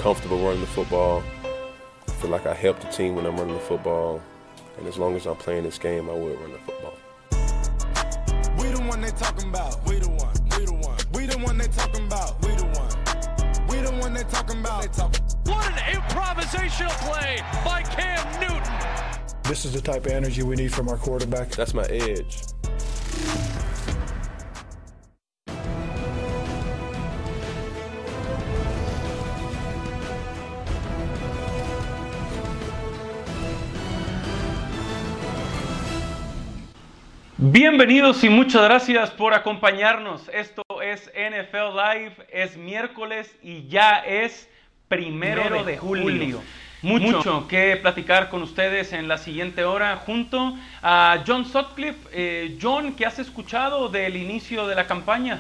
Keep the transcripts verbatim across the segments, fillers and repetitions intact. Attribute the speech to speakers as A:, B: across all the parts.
A: comfortable running the football. I feel like I help the team when I'm running the football. And as long as I'm playing this game, I will run the football.
B: We the one they talking about. We the one. We the one. We the one they talking about. We the one. We the one they talking about. They talk-
C: What an improvisational play by Cam Newton.
D: This is the type of energy we need from our quarterback.
A: That's my edge.
E: Bienvenidos y muchas gracias por acompañarnos. Esto es N F L Live, es miércoles y ya es primero, primero de, de julio. julio. Mucho, Mucho que platicar con ustedes en la siguiente hora junto a John Sutcliffe. Eh, John, ¿qué has escuchado del inicio de la campaña?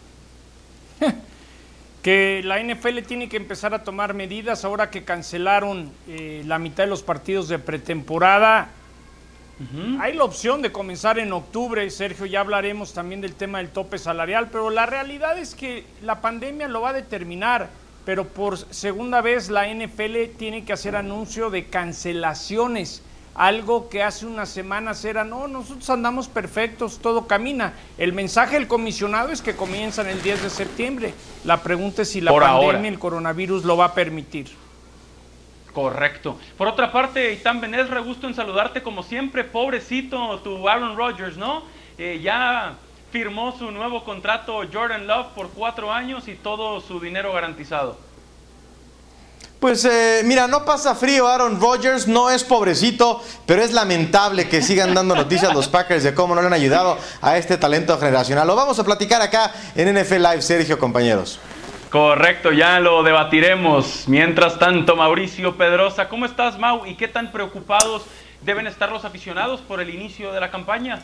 F: Que la N F L tiene que empezar a tomar medidas ahora que cancelaron eh, la mitad de los partidos de pretemporada. Uh-huh. Hay la opción de comenzar en octubre, Sergio, ya hablaremos también del tema del tope salarial, pero la realidad es que la pandemia lo va a determinar, pero por segunda vez la N F L tiene que hacer anuncio de cancelaciones, algo que hace unas semanas era, no, nosotros andamos perfectos, todo camina. El mensaje del comisionado es que comienzan el diez de septiembre, la pregunta es si la por pandemia, ahora. el coronavirus lo va a permitir.
E: Correcto. Por otra parte, Itán Benesra, gusto en saludarte como siempre. Pobrecito tu Aaron Rodgers, ¿no? Eh, ya firmó su nuevo contrato Jordan Love por cuatro años y todo su dinero garantizado.
G: Pues eh, mira, no pasa frío Aaron Rodgers, no es pobrecito, pero es lamentable que sigan dando noticias los Packers de cómo no le han ayudado a este talento generacional. Lo vamos a platicar acá en N F L Live, Sergio, compañeros.
E: Correcto, ya lo debatiremos. Mientras tanto, Mauricio Pedrosa, ¿cómo estás, Mau? ¿Y qué tan preocupados deben estar los aficionados por el inicio de la campaña?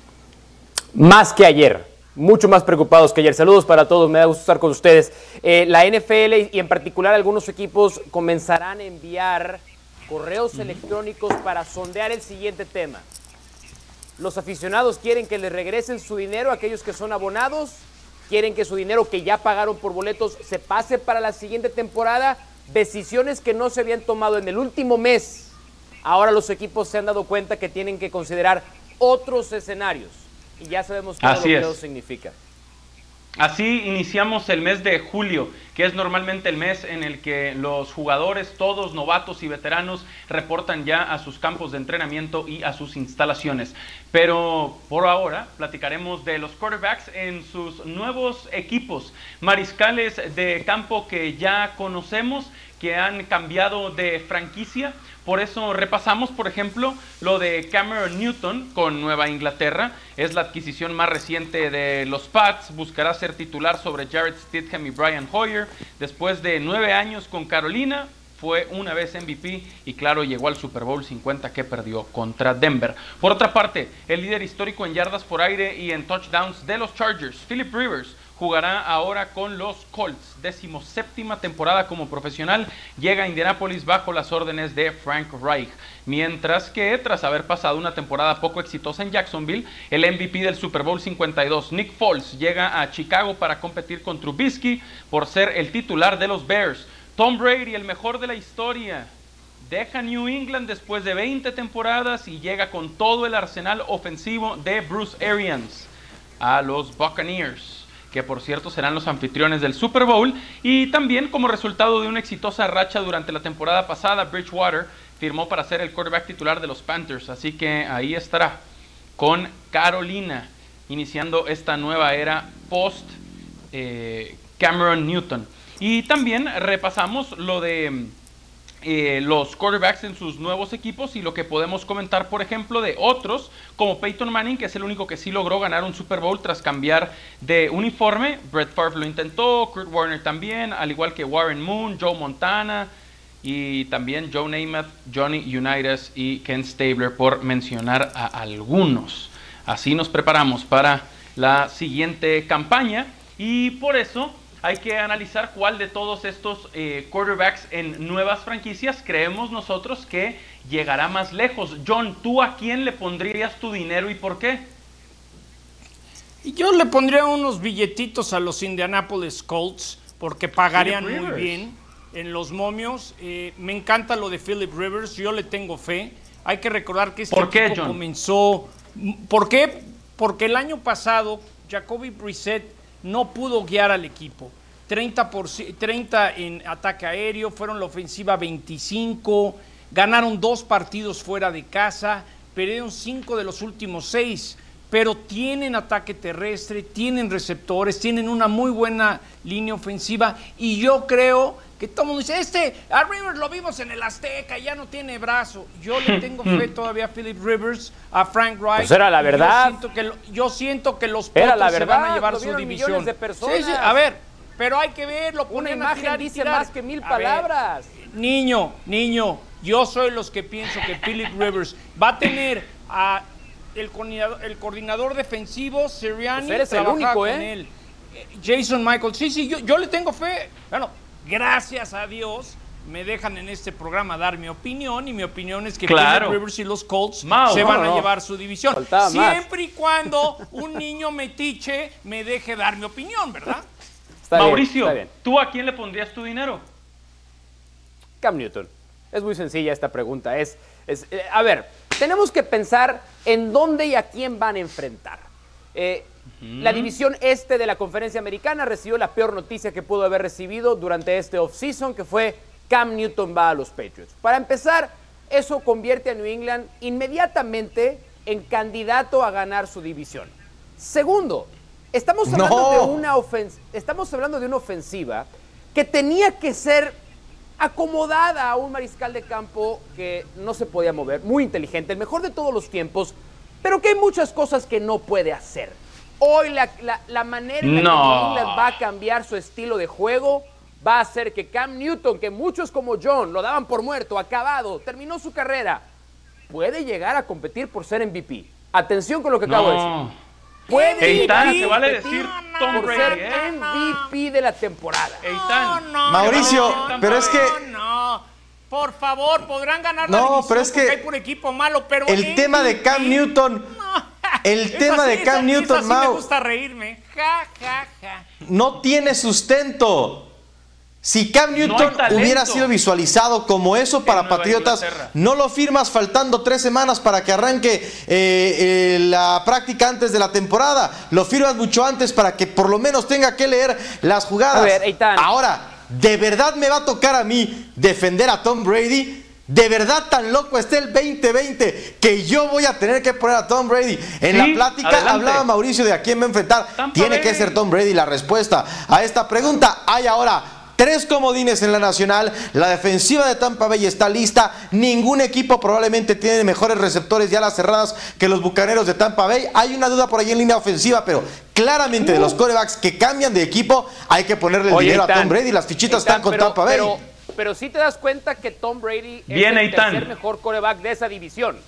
H: Más que ayer, mucho más preocupados que ayer. Saludos para todos, me da gusto estar con ustedes. Eh, la N F L y en particular algunos equipos comenzarán a enviar correos uh-huh. electrónicos para sondear el siguiente tema. Los aficionados quieren que les regresen su dinero a aquellos que son abonados. Quieren que su dinero que ya pagaron por boletos se pase para la siguiente temporada. Decisiones que no se habían tomado en el último mes. Ahora los equipos se han dado cuenta que tienen que considerar otros escenarios. Y ya sabemos qué lo que eso significa.
E: Así iniciamos el mes de julio, que es normalmente el mes en el que los jugadores, todos novatos y veteranos, reportan ya a sus campos de entrenamiento y a sus instalaciones. Pero por ahora platicaremos de los quarterbacks en sus nuevos equipos, mariscales de campo que ya conocemos, que han cambiado de franquicia. Por eso repasamos, por ejemplo, lo de Cameron Newton con Nueva Inglaterra. Es la adquisición más reciente de los Pats. Buscará ser titular sobre Jared Stidham y Brian Hoyer. Después de nueve años con Carolina, fue una vez M V P y claro, llegó al Super Bowl cincuenta que perdió contra Denver. Por otra parte, el líder histórico en yardas por aire y en touchdowns de los Chargers, Philip Rivers, jugará ahora con los Colts, decimoséptima temporada como profesional, llega a Indianápolis bajo las órdenes de Frank Reich, mientras que tras haber pasado una temporada poco exitosa en Jacksonville, el M V P del Super Bowl cincuenta y dos, Nick Foles, llega a Chicago para competir con Trubisky por ser el titular de los Bears. Tom Brady, el mejor de la historia, deja New England después de veinte temporadas y llega con todo el arsenal ofensivo de Bruce Arians a los Buccaneers, que por cierto serán los anfitriones del Super Bowl. Y también como resultado de una exitosa racha durante la temporada pasada, Bridgewater firmó para ser el quarterback titular de los Panthers, así que ahí estará con Carolina, iniciando esta nueva era post eh, Cameron Newton. Y también repasamos lo de eh, los quarterbacks en sus nuevos equipos y lo que podemos comentar, por ejemplo, de otros, como Peyton Manning, que es el único que sí logró ganar un Super Bowl tras cambiar de uniforme. Brett Favre lo intentó, Kurt Warner también, al igual que Warren Moon, Joe Montana y también Joe Namath, Johnny Unitas y Ken Stabler, por mencionar a algunos. Así nos preparamos para la siguiente campaña y por eso hay que analizar cuál de todos estos eh, quarterbacks en nuevas franquicias creemos nosotros que llegará más lejos. John, ¿tú a quién le pondrías tu dinero y por qué?
F: Yo le pondría unos billetitos a los Indianapolis Colts porque pagarían muy bien. en los momios. Eh, me encanta lo de Philip Rivers, yo le tengo fe. Hay que recordar que este
E: ¿Por qué,
F: equipo
E: John?
F: comenzó... ¿Por qué? Porque el año pasado Jacoby Brissett no pudo guiar al equipo. treinta, por, treinta en ataque aéreo, fueron la ofensiva veinticinco, ganaron dos partidos fuera de casa, perdieron cinco de los últimos seis, pero tienen ataque terrestre, tienen receptores, tienen una muy buena línea ofensiva y yo creo que todo el mundo dice, este, a Rivers lo vimos en el Azteca, ya no tiene brazo. Yo le tengo fe todavía a Philip Rivers, a Frank Reich.
H: Pues era la verdad.
F: Yo siento que, lo, yo siento que los
H: Era
F: Potros
H: la
F: se
H: verdad,
F: van a llevar
H: lo
F: su
H: vieron
F: división.
H: millones de personas.
F: Sí, sí, a ver, pero hay que verlo.
H: Una
F: ponen a
H: imagen
F: tirar y
H: dice
F: tirar.
H: más que mil
F: A
H: palabras.
F: ver, niño, niño, yo soy los que pienso que Philip Rivers va a tener a el coordinador, el coordinador defensivo, Sirianni,
H: Pues eres el
F: trabaja
H: único,
F: con
H: ¿eh?
F: él. Jason Michael, sí, sí, yo, yo le tengo fe. Bueno, gracias a Dios me dejan en este programa dar mi opinión y mi opinión es que
E: Claro.
F: Philip Rivers y los Colts
E: Mau,
F: se
E: no,
F: van
H: no.
F: a llevar su división.
H: Faltaba más.
F: Siempre y cuando un niño metiche me deje dar mi opinión, ¿verdad?
H: Está bien,
E: Mauricio,
H: está bien.
E: ¿tú a quién le pondrías tu dinero?
H: Cam Newton. Es muy sencilla esta pregunta. Es, es eh, a ver, tenemos que pensar en dónde y a quién van a enfrentar. Eh, uh-huh. La división este de la Conferencia Americana recibió la peor noticia que pudo haber recibido durante este offseason, que fue Cam Newton va a los Patriots. Para empezar, eso convierte a New England inmediatamente en candidato a ganar su división. Segundo, estamos hablando,
G: No.
H: de, una ofens- estamos hablando de una ofensiva que tenía que ser acomodada a un mariscal de campo que no se podía mover, muy inteligente, el mejor de todos los tiempos, pero que hay muchas cosas que no puede hacer. Hoy la, la, la manera en la
E: No.
H: que New England va a cambiar su estilo de juego va a hacer que Cam Newton, que muchos como John lo daban por muerto, acabado, terminó su carrera, puede llegar a competir por ser M V P. Atención con lo que acabo de decir.
E: No.
H: Puede
E: Eitan,
H: llegar
E: se vale
H: a competir
E: decir Tom
H: por
E: Brady,
H: ser
E: ¿eh?
H: M V P de la temporada.
E: Eitan.
F: No,
G: Mauricio,
F: no,
G: pero
F: no,
G: es que-
F: No, por favor, podrán ganar la
G: No,
F: división
G: pero es que
F: porque hay por equipo malo, pero
G: el
F: M V P,
G: tema de Cam Newton,
F: no.
G: el
F: Esa
G: tema
F: sí,
G: de Cam
F: esa-
G: Newton,
F: esa sí
G: Mau,
F: me gusta reírme. Ja, ja, ja.
G: no tiene sustento. Si Cam Newton
E: talento.
G: hubiera sido visualizado como eso para
E: Nueva
G: Patriotas,
E: Inglaterra.
G: no lo firmas faltando tres semanas para que arranque eh, eh, la práctica antes de la temporada. Lo firmas mucho antes para que por lo menos tenga que leer las jugadas.
H: A ver, Eitan.
G: Ahora, ¿de verdad me va a tocar a mí defender a Tom Brady? ¿De verdad tan loco está el veinte veinte que yo voy a tener que poner a Tom Brady? En
E: Sí,
G: la plática
E: adelante.
G: hablaba Mauricio de a quién va a enfrentar.
E: Tampa
G: Tiene que
E: Bay.
G: ser Tom Brady la respuesta a esta pregunta. Hay ahora tres comodines en la nacional. La defensiva de Tampa Bay está lista. Ningún equipo probablemente tiene mejores receptores ya las cerradas que los Bucaneros de Tampa Bay. Hay una duda por ahí en línea ofensiva, pero claramente de los quarterbacks que cambian de equipo hay que ponerle el
H: Oye,
G: dinero
H: Eitan,
G: a Tom Brady. Las fichitas
H: Eitan,
G: están con
H: pero-
G: Tampa Bay.
H: Pero, pero sí te das cuenta que Tom Brady es
E: Bien,
H: el
E: Eitan.
H: tercer mejor quarterback de esa división.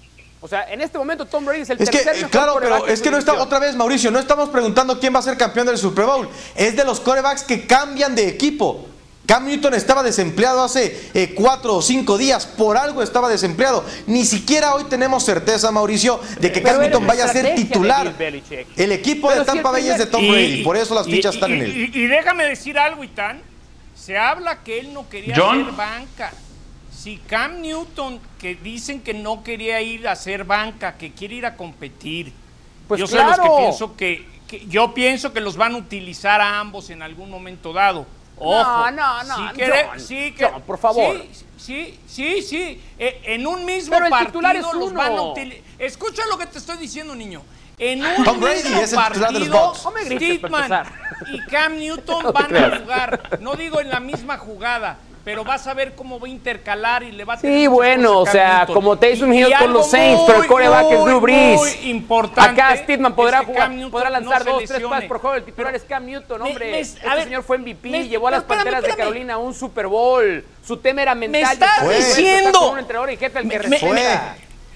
H: O sea, en este momento Tom Brady es el
G: Es que,
H: tercer
G: eh,
H: mejor
G: claro,
H: quarterback
G: pero
H: de
G: es
H: su
G: que no está,
H: división.
G: otra vez, Mauricio, no estamos preguntando quién va a ser campeón del Super Bowl. Es de los quarterbacks que cambian de equipo. Cam Newton estaba desempleado hace eh, cuatro o cinco días, por algo estaba desempleado. Ni siquiera hoy tenemos certeza, Mauricio, de que
H: Pero
G: Cam
H: era
G: Newton
H: la
G: vaya a ser
H: estrategia de
G: titular.
H: Bill Belichick.
G: El equipo
H: Pero
G: de
H: si el
G: Tampa Bay es de Tom
F: Y-
G: Brady, por eso las
F: y-
G: fichas
F: y-
G: están
F: y,
G: en él.
F: Y, y déjame decir algo, Itán. Se habla que él no quería
E: John.
F: hacer banca. Si Cam Newton, que dicen que no quería ir a hacer banca, que quiere ir a competir.
H: Pues
F: yo soy de los
H: claro.
F: que pienso que, que yo pienso que los van a utilizar a ambos en algún momento dado. Ojo,
H: No, no, no,
F: sí
H: John,
F: que, sí que,
H: John, por favor.
F: Sí, sí, sí, sí. Eh, en un mismo
H: Pero el
F: partido
H: titular es
F: los
H: uno.
F: van a utilizar. Escucha lo que te estoy diciendo, niño. En un
G: Tom Brady
F: mismo
G: es el titular de los
F: partido,
G: Bucks.
H: No me grites, para
F: Steedman
H: empezar.
F: y Cam Newton
H: No te
F: van
H: creas.
F: a jugar. No digo en la misma jugada, pero vas a ver cómo va a intercalar y le va a
H: Sí,
F: tener muchas
H: bueno,
F: cosas
H: o
F: a Cam
H: sea,
F: Newton.
H: como Taysom
F: Y-
H: Hill
F: y
H: con
F: algo
H: los Saints, pero el
F: muy,
H: quarterback es Drew
F: muy,
H: Brees.
F: muy importante
H: Acá Steedman podrá
F: es que
H: jugar,
F: Cam Newton
H: podrá lanzar
F: no
H: dos,
F: se
H: tres
F: lesione.
H: pases por juego. El titular
F: Pero-
H: es Cam Newton,
F: me-
H: hombre.
F: me- a
H: este
F: ver,
H: señor fue M V P,
F: me-
H: llevó a las
F: pero espérame,
H: Panteras de
F: espérame.
H: Carolina a un Super Bowl. Su tema era mental.
F: Me
H: y
F: estás
H: por supuesto,
F: diciendo-
H: está con un entrenador en jefe al que
F: Me- me-
H: respeta.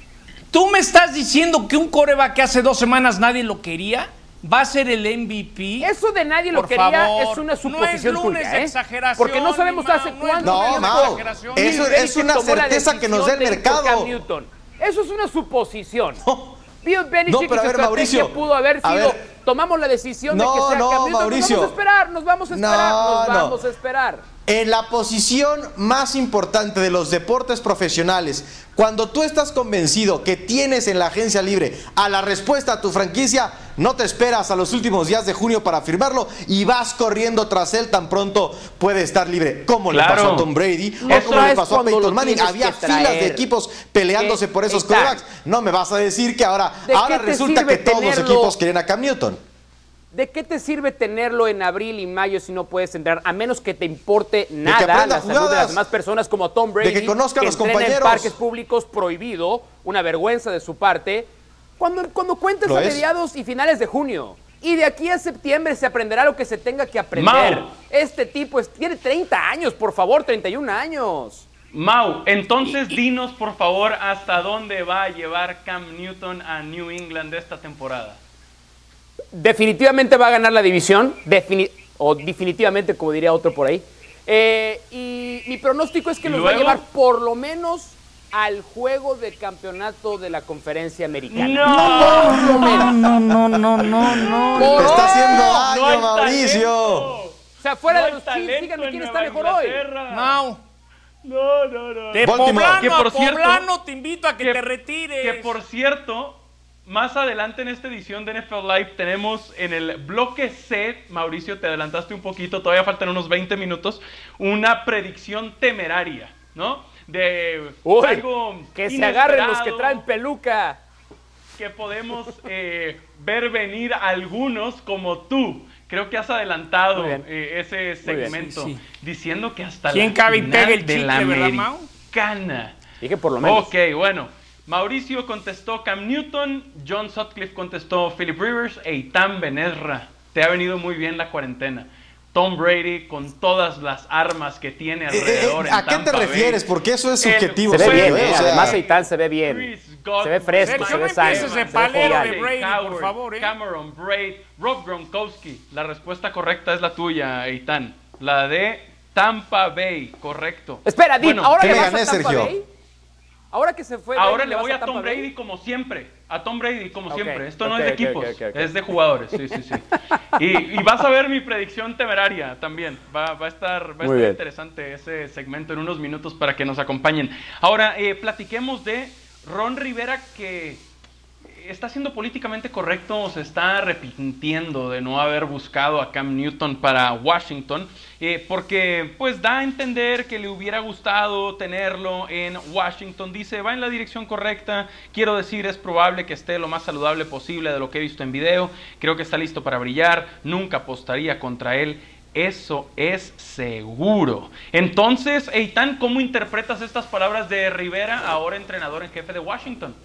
F: ¿Tú me estás diciendo que un coreback que hace dos semanas nadie lo quería va a ser el M V P?
H: Eso de nadie lo
F: Por
H: quería
F: favor,
H: es una
F: no
H: suposición
F: es lunes
H: tuya,
F: de
H: ¿eh?
F: exageración,
H: Porque no sabemos
F: mi Mau,
H: hace
F: no es
H: cuánto
G: lunes de
H: tiempo
G: exageración.
H: Bill
G: Eso es
H: Belichick
G: una
H: tomó la
G: certeza que nos da el
H: decisión de ir por
G: mercado.
H: Cam Newton. Eso es una suposición.
G: No.
H: Bill Belichick
G: No,
H: y
G: pero
H: su
G: a ver,
H: estrategia
G: Mauricio,
H: pudo haber
G: a
H: sido,
G: ver.
H: tomamos la decisión
G: No,
H: de que sea
G: no,
H: Cam Newton.
G: Mauricio.
H: Nos vamos a esperar, nos vamos a esperar,
G: No,
H: nos
G: no.
H: vamos a esperar.
G: En la posición más importante de los deportes profesionales, cuando tú estás convencido que tienes en la agencia libre a la respuesta a tu franquicia, no te esperas a los últimos días de junio para firmarlo y vas corriendo tras él tan pronto puede estar libre. Como
E: Claro.
G: le pasó a Tom Brady o
H: Eso
G: como le
H: es
G: pasó a
H: cuando
G: Peyton
H: lo
G: Manning.
H: tienes
G: Había
H: que
G: filas de
H: traer.
G: equipos peleándose
H: ¿Qué?
G: por esos
H: Ahí está.
G: quarterbacks. No me vas a decir que ahora,
H: ¿De
G: ahora
H: qué te
G: resulta
H: sirve
G: que todos los
H: tenerlo?
G: equipos quieren a Cam Newton.
H: ¿De qué te sirve tenerlo en abril y mayo si no puedes entrar? A menos que te importe nada
G: aprenda
H: la salud de
G: jugadas,
H: las demás personas como Tom Brady,
G: de que conozca a los
H: entrena
G: compañeros.
H: en parques públicos prohibido, una vergüenza de su parte, cuando, cuando cuentes
G: Lo
H: a
G: es.
H: mediados y finales de junio. Y de aquí a septiembre se aprenderá lo que se tenga que aprender.
E: Mau.
H: Este tipo es, tiene treinta años, por favor, treinta y un años.
E: Mau, entonces dinos por favor hasta dónde va a llevar Cam Newton a New England esta temporada.
H: Definitivamente va a ganar la división, defini- o definitivamente, como diría otro por ahí. Eh, y mi pronóstico es que
E: ¿Y
H: los va a
E: luego?
H: llevar por lo menos al juego de campeonato de la conferencia americana.
E: No,
H: Por lo menos.
F: No, no, no, no, no.
H: Por-
G: Te está haciendo
E: no
G: daño,
E: hay
G: Mauricio.
E: talento.
H: O sea, fuera
E: No
H: de
E: hay
H: los Chiefs,
E: talento
H: díganme
E: en
H: quién
E: Nueva
H: está mejor hoy.
E: Inglaterra.
F: Mau,
E: No, no, no.
F: de
G: Baltimore.
F: poblano
E: Que por
F: a
E: cierto-
F: poblano te invito a que,
E: que-
F: te retires.
E: Que por cierto, más adelante en esta edición de N F L Live tenemos en el bloque C, Mauricio, te adelantaste un poquito, todavía faltan unos veinte minutos, una predicción temeraria, ¿no? De
H: Uy,
E: algo
H: que se agarren los que
E: inesperado,
H: traen peluca.
E: que podemos eh, ver venir algunos como tú. Creo que has adelantado
H: Muy bien.
E: eh, ese
H: Muy bien.
E: segmento
F: Sí, sí.
E: diciendo que hasta
F: ¿Quién
E: la
F: cabe y
E: final
F: pega el
E: de la
F: chicle, verdad, Mau?
E: americana.
H: Dije por lo menos.
E: Ok, bueno. Mauricio contestó Cam Newton, John Sutcliffe contestó Philip Rivers e Eitan Benesra. Te ha venido muy bien la cuarentena. Tom Brady con todas las armas que tiene
G: Eh, eh,
E: alrededor. en
G: ¿A qué te
E: Tampa Bay.
G: refieres? Porque eso es
E: El
G: subjetivo,
H: Se ve
E: juego,
G: Sergio,
H: bien,
G: ¿eh?
H: ¿eh?
G: O sea,
H: Además, Eitan se ve bien.
E: Chris Godwin,
H: Se ve fresco,
F: Sergio,
H: se ve
F: no
H: sano.
F: empieces
H: se
F: de
H: ve
F: palero
H: jovial.
F: de Brady,
E: Howard,
F: por favor, ¿eh?
E: Cameron Braid, Rob Gronkowski. La respuesta correcta es la tuya, Eitan. La de Tampa Bay, correcto.
H: Espera, Dean,
E: Bueno,
H: ¿ahora
G: ¿qué
H: le
G: me
H: vas
G: gané,
H: a Tampa
G: Sergio?
H: Bay? Ahora que se fue
E: Ahora
H: Brady,
E: le
H: vas
E: voy a
H: Tampa
E: Tom
H: Bay?
E: Brady como siempre. A Tom Brady como
H: Ok,
E: siempre. Esto no
H: ok,
E: es de
H: ok,
E: equipos,
H: ok, ok.
E: es de jugadores. Sí, sí, sí. Y, y vas a ver mi predicción temeraria también. Va, va a estar, va a
H: Muy
E: estar
H: bien.
E: interesante ese segmento en unos minutos para que nos acompañen. Ahora, eh, platiquemos de Ron Rivera, que está siendo políticamente correcto o se está arrepintiendo de no haber buscado a Cam Newton para Washington, eh, porque pues da a entender que le hubiera gustado tenerlo en Washington. Dice, va en la dirección correcta, quiero decir, es probable que esté lo más saludable posible de lo que he visto en video, creo que está listo para brillar, nunca apostaría contra él. Eso es seguro. Entonces, Eitan, ¿cómo interpretas estas palabras de Rivera, ahora entrenador en jefe de Washington?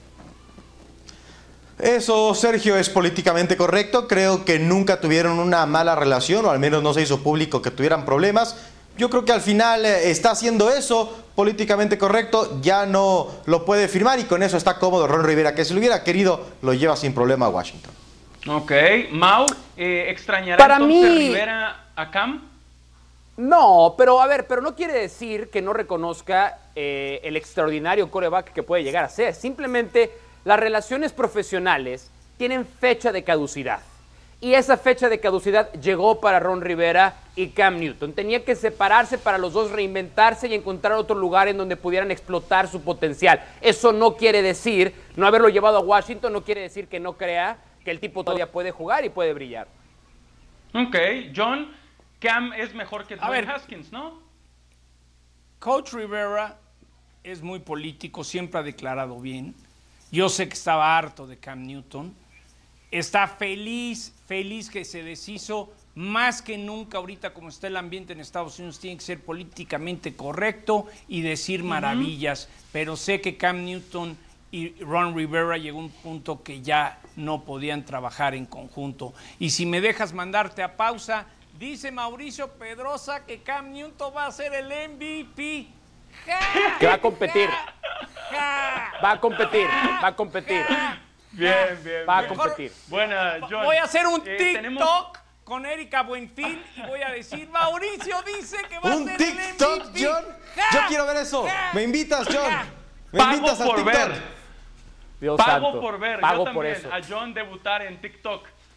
G: Eso, Sergio, es políticamente correcto. Creo que nunca tuvieron una mala relación, o al menos no se hizo público que tuvieran problemas. Yo creo que al final eh, está haciendo eso, políticamente correcto, ya no lo puede firmar y con eso está cómodo Ron Rivera, que si lo hubiera querido lo lleva sin problema a Washington.
E: Ok, Mau, eh, ¿extrañará
H: Para
E: entonces
H: mí-
E: Rivera a Cam?
H: No, pero a ver, pero no quiere decir que no reconozca eh, el extraordinario quarterback que puede llegar a ser. Simplemente las relaciones profesionales tienen fecha de caducidad. Y esa fecha de caducidad llegó para Ron Rivera y Cam Newton. Tenía que separarse para los dos, reinventarse y encontrar otro lugar en donde pudieran explotar su potencial. Eso no quiere decir, no haberlo llevado a Washington, no quiere decir que no crea que el tipo todavía puede jugar y puede brillar.
E: Ok, John, Cam es mejor que
F: A
E: Dwayne
F: ver.
E: Haskins, ¿no?
F: Coach Rivera es muy político, siempre ha declarado bien. Yo sé que estaba harto de Cam Newton. Está feliz, feliz que se deshizo. Más que nunca ahorita como está el ambiente en Estados Unidos tiene que ser políticamente correcto y decir maravillas. Pero sé que Cam Newton y Ron Rivera llegó a un punto que ya no podían trabajar en conjunto. Y si me dejas mandarte a pausa, dice Mauricio Pedrosa que Cam Newton va a ser el M V P. ¡Ja!
H: Que va a competir.
F: ¡Ja!
H: Va a competir, va a competir.
E: Bien, bien.
H: Va a
E: bien.
H: competir.
E: Buena, John.
F: Voy a hacer un
E: Eh,
F: TikTok
E: tenemos-
F: con Erika Buenfil y voy a decir, Mauricio dice que va
G: ¿Un
F: a ser
G: TikTok,
F: el M V P.
G: John?
F: ¡Ja!
G: Yo quiero ver eso.
F: ¡Ja!
G: ¿Me invitas, John?
F: ¡Ja!
G: ¿Me
E: Pago
G: invitas a
E: por
G: TikTok?
E: ver.
H: Dios
E: Pago
H: santo.
E: por ver.
H: Pago
E: Yo
H: por
E: también.
H: eso.
E: A John debutar en TikTok.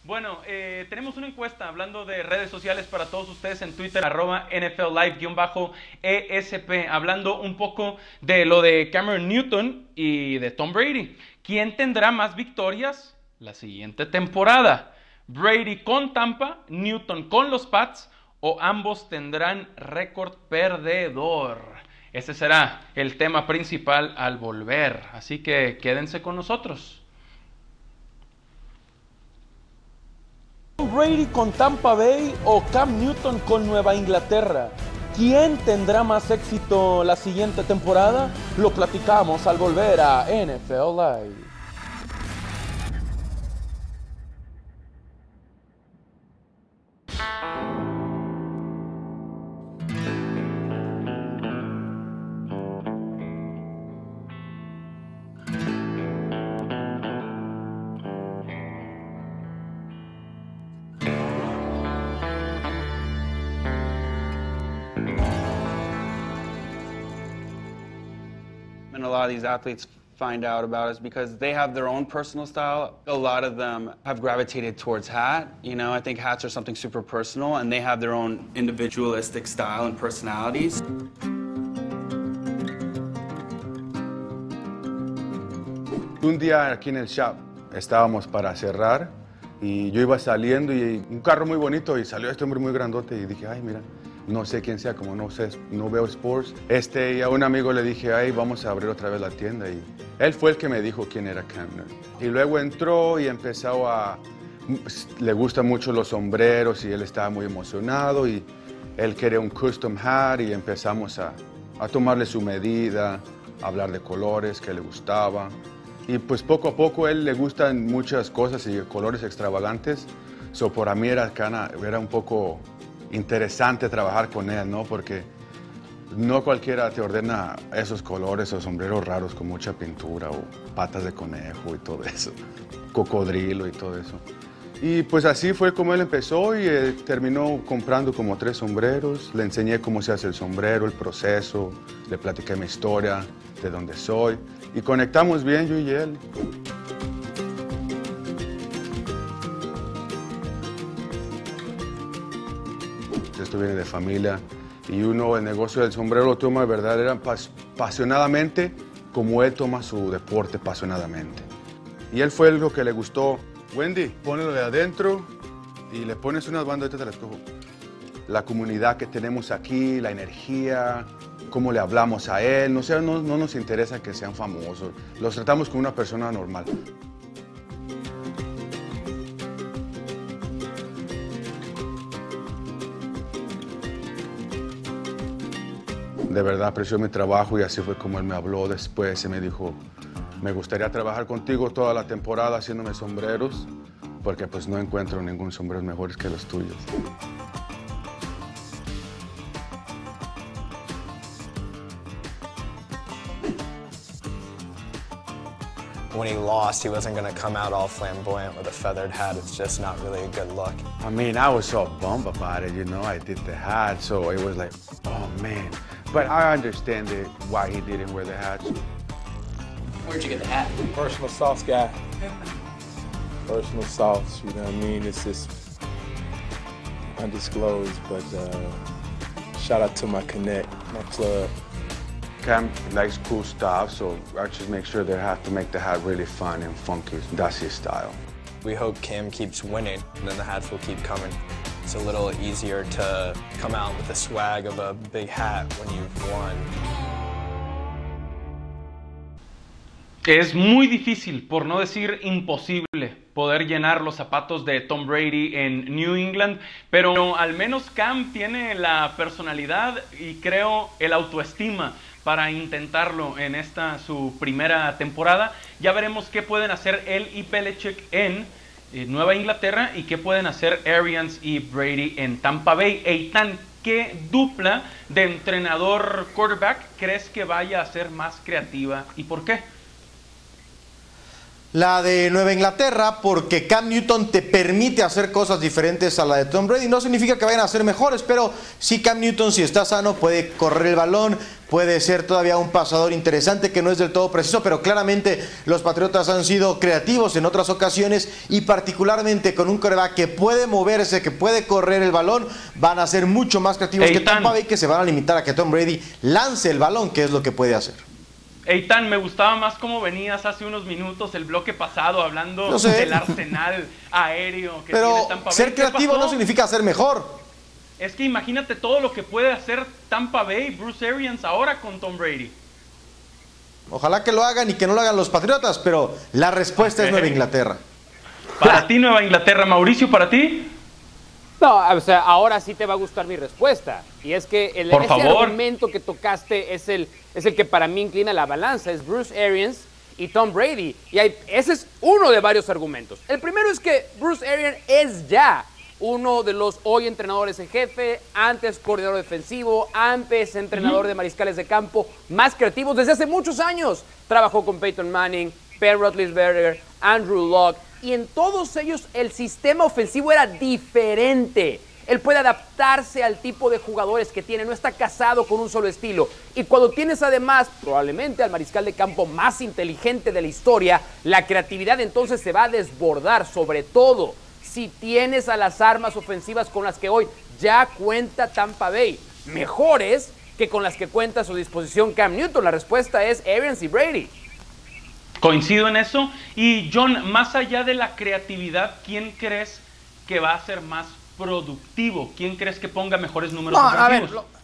E: Bueno, eh, tenemos una encuesta hablando de redes sociales para todos ustedes en Twitter, arroba N F L Live-E S P, hablando un poco de lo de Cameron Newton y de Tom Brady. ¿Quién tendrá más victorias la siguiente temporada? ¿Brady con Tampa, Newton con los Pats o ambos tendrán récord perdedor? Ese será el tema principal al volver, así que quédense con nosotros.
I: Brady con Tampa Bay o Cam Newton con Nueva Inglaterra. ¿Quién tendrá más éxito la siguiente temporada? Lo platicamos al volver a N F L Live.
J: And a lot of these athletes find out about us because they have their own personal style. A lot of them have gravitated towards hat. You know, I think hats are something super personal and they have their own individualistic style and personalities.
K: Un día aquí en el shop estábamos para cerrar y yo iba saliendo y un carro muy bonito y salió este hombre muy grandote y dije, ay, mira, no sé quién sea, como no sé, no veo sports. Este, y a un amigo le dije, ay, vamos a abrir otra vez la tienda. Y él fue el que me dijo quién era Cam Newton. Y luego entró y empezó a... Le gustan mucho los sombreros y él estaba muy emocionado y él quería un custom hat y empezamos a, a tomarle su medida, a hablar de colores que le gustaba. Y pues poco a poco a él le gustan muchas cosas y colores extravagantes. So, para mí era, era un poco interesante trabajar con él, ¿no? Porque no cualquiera te ordena esos colores o sombreros raros con mucha pintura o patas de conejo y todo eso, cocodrilo y todo eso. Y pues así fue como él empezó y eh, terminó comprando como tres sombreros. Le enseñé cómo se hace el sombrero, el proceso, le platiqué mi historia, de dónde soy y conectamos bien yo y él. Esto viene de familia y uno el negocio del sombrero lo toma de verdad, era pas pasionadamente como él toma su deporte apasionadamente. Y él fue algo que le gustó. Wendy, ponelo de adentro y le pones unas bandas, ahorita te las cojo. La comunidad que tenemos aquí, la energía, cómo le hablamos a él, no, sea, no, no nos interesa que sean famosos, los tratamos como una persona normal. De verdad apreció mi trabajo y así fue como él me habló después y me dijo, me gustaría trabajar contigo toda la temporada haciéndome sombreros, porque pues no encuentro ningún sombrero mejores que los tuyos.
L: When he lost, he wasn't going to come out all flamboyant with a feathered hat. It's just not really a good look.
K: I mean, I was so bummed about it, you know. I did the hat, so it was like, oh man. But I understand it, why he didn't wear the hat.
M: Where'd you get the hat?
N: Personal sauce guy. Personal sauce, you know what I mean? It's just undisclosed, but uh, shout out to my connect, my plug.
K: Cam likes cool stuff, so I just make sure they have to make the hat really fun and funky. That's his style.
L: We hope Cam keeps winning, and then the hats will keep coming. It's a little easier to come out with the swag of a big hat when you've won.
E: Es muy difícil, por no decir imposible, poder llenar los zapatos de Tom Brady en New England, pero al menos Cam tiene la personalidad y creo el autoestima para intentarlo en esta su primera temporada. Ya veremos qué pueden hacer él y Belichick en eh, Nueva Inglaterra y qué pueden hacer Arians y Brady en Tampa Bay. Eitan, ¿qué dupla de entrenador quarterback crees que vaya a ser más creativa y por qué?
G: La de Nueva Inglaterra, porque Cam Newton te permite hacer cosas diferentes a la de Tom Brady. No significa que vayan a ser mejores, pero sí Cam Newton, si está sano, puede correr el balón, puede ser todavía un pasador interesante que no es del todo preciso, pero claramente los Patriotas han sido creativos en otras ocasiones y particularmente con un quarterback que puede moverse, que puede correr el balón, van a ser mucho más creativos Eitan. que Tampa Bay, que se van a limitar a que Tom Brady lance el balón, que es lo que puede hacer.
E: Eitan, me gustaba más cómo venías hace unos minutos, el bloque pasado, hablando no sé. del arsenal aéreo que
G: Pero
E: tiene Tampa Bay.
G: Ser creativo no significa ser mejor.
E: Es que imagínate todo lo que puede hacer Tampa Bay, Bruce Arians, ahora con Tom Brady.
G: Ojalá que lo hagan y que no lo hagan los Patriotas, pero la respuesta okay. es Nueva Inglaterra.
E: Para ti, Nueva Inglaterra. Mauricio, ¿para ti?
H: No, o sea, ahora sí te va a gustar mi respuesta. Y es que el
E: Por
H: ese
E: favor.
H: argumento que tocaste es el, es el que para mí inclina la balanza. Es Bruce Arians y Tom Brady. Y hay, ese es uno de varios argumentos. El primero es que Bruce Arians es ya uno de los hoy entrenadores en jefe, antes coordinador defensivo, antes entrenador de mariscales de campo, más creativos desde hace muchos años. Trabajó con Peyton Manning, Ben Roethlisberger, Andrew Luck, y en todos ellos el sistema ofensivo era diferente. Él puede adaptarse al tipo de jugadores que tiene, no está casado con un solo estilo. Y cuando tienes además, probablemente al mariscal de campo más inteligente de la historia, la creatividad entonces se va a desbordar, sobre todo si tienes a las armas ofensivas con las que hoy ya cuenta Tampa Bay, mejores que con las que cuenta a su disposición Cam Newton. La respuesta es Arians y Brady.
E: Coincido en eso. Y John, más allá de la creatividad, ¿quién crees que va a ser más productivo? ¿Quién crees que ponga mejores números
F: no,
E: ofensivos?
F: A ver, lo,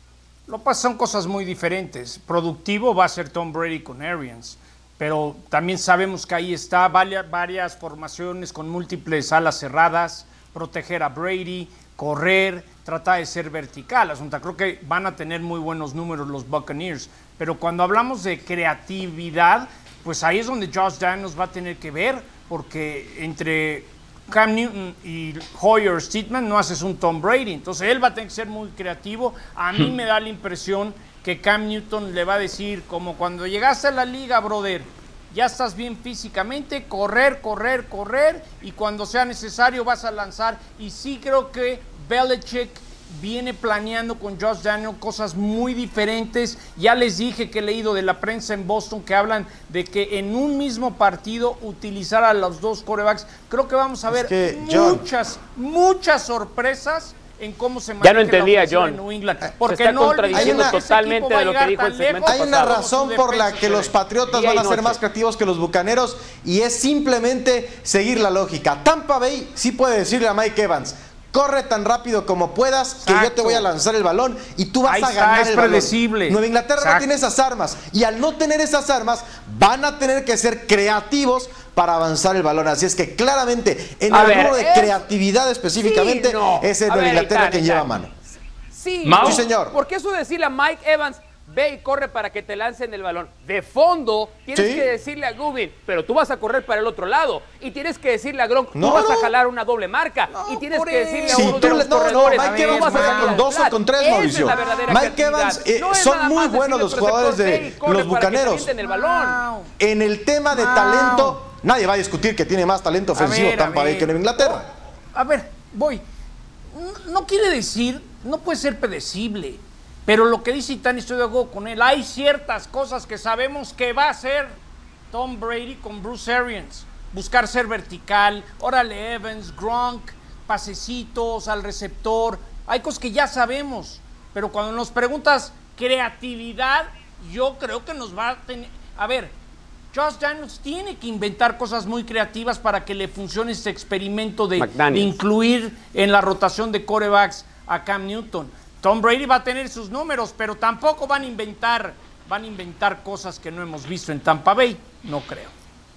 F: lo pasa, son cosas muy diferentes. Productivo va a ser Tom Brady con Arians, pero también sabemos que ahí está varias, varias formaciones con múltiples alas cerradas, proteger a Brady, correr, tratar de ser vertical. Asunta, creo que van a tener muy buenos números los Buccaneers, pero cuando hablamos de creatividad, pues ahí es donde Josh Daniels va a tener que ver, porque entre Cam Newton y Hoyer Steedman no haces un Tom Brady, entonces él va a tener que ser muy creativo. A mí me da la impresión que Cam Newton le va a decir, como cuando llegaste a la liga, brother, ya estás bien físicamente, correr, correr, correr, y cuando sea necesario vas a lanzar. Y sí creo que Belichick viene planeando con Josh Daniels cosas muy diferentes. Ya les dije que he leído de la prensa en Boston que hablan de que en un mismo partido utilizar a los dos quarterbacks. Creo que vamos a ver
G: que,
F: muchas,
G: John,
F: muchas sorpresas en cómo se maneja
H: ya no entendía,
F: la
H: John.
F: en New England.
H: Porque se está no contradiciendo totalmente de lo que dijo el segmento
G: Hay una razón por la que los Patriotas van a ser más creativos que los Bucaneros, y es simplemente seguir la lógica. Tampa Bay sí puede decirle a Mike Evans: corre tan rápido como puedas, Exacto. que yo te voy a lanzar el balón y tú vas
F: Ahí
G: a
F: está,
G: ganar
F: es
G: el
F: predecible.
G: balón. Nueva Inglaterra
F: Exacto.
G: no tiene esas armas, y al no tener esas armas van a tener que ser creativos para avanzar el balón. Así es que claramente en
H: a
G: el
H: ver,
G: rubro de
H: es...
G: creatividad específicamente, sí, no. es el Nueva Inglaterra quien lleva mano.
H: Sí,
G: no. sí, señor.
H: Porque eso decirle a Mike Evans, ve y corre para que te lancen el balón. De fondo, tienes
G: ¿Sí?
H: que decirle a Gubin, pero tú vas a correr para el otro lado. Y tienes que decirle a Gronk,
G: no,
H: tú vas
G: no.
H: a jalar una doble marca. No, y tienes que decirle a
G: si
H: uno
G: tú
H: de los
G: le, no,
H: corredores,
G: no, Mike Evans juega con dos o con tres, Mauricio. Mike Evans, eh,
H: no
G: son muy buenos los jugadores de los Bucaneros.
H: El balón.
G: En el tema de wow. talento, nadie va a discutir que tiene más talento ofensivo ver, Tampa Bay que Nueva Inglaterra.
F: No, a ver, voy. No quiere decir, no puede ser predecible. Pero lo que dice Itani, estoy de acuerdo con él. Hay ciertas cosas que sabemos que va a hacer Tom Brady con Bruce Arians. Buscar ser vertical, órale Evans, Gronk, pasecitos al receptor. Hay cosas que ya sabemos. Pero cuando nos preguntas creatividad, yo creo que nos va a tener... A ver, Josh Daniels tiene que inventar cosas muy creativas para que le funcione este experimento de, de incluir en la rotación de quarterbacks a Cam Newton. Tom Brady va a tener sus números, pero tampoco van a inventar, van a inventar cosas que no hemos visto en Tampa Bay, no creo.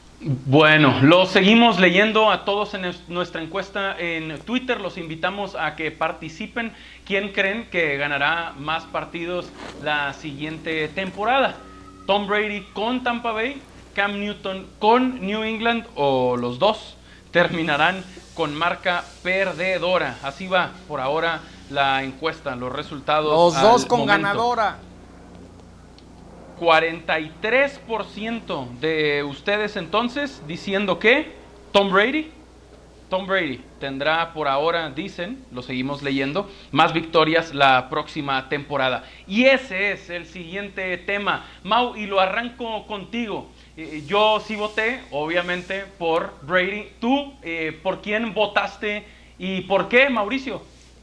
E: Bueno, los seguimos leyendo a todos en nuestra encuesta en Twitter. Los invitamos a que participen. ¿Quién creen que ganará más partidos la siguiente temporada? ¿Tom Brady con Tampa Bay? ¿Cam Newton con New England? ¿O los dos terminarán con marca perdedora? Así va por ahora la encuesta, los resultados.
F: Los dos con
E: momento.
F: ganadora.
E: cuarenta y tres por ciento de ustedes entonces diciendo que Tom Brady, Tom Brady tendrá por ahora, dicen, lo seguimos leyendo, más victorias la próxima temporada. Y ese es el siguiente tema. Mau, y lo arranco contigo. Eh, yo sí voté, obviamente, por Brady. ¿Tú eh, por quién votaste y por qué, Mauricio?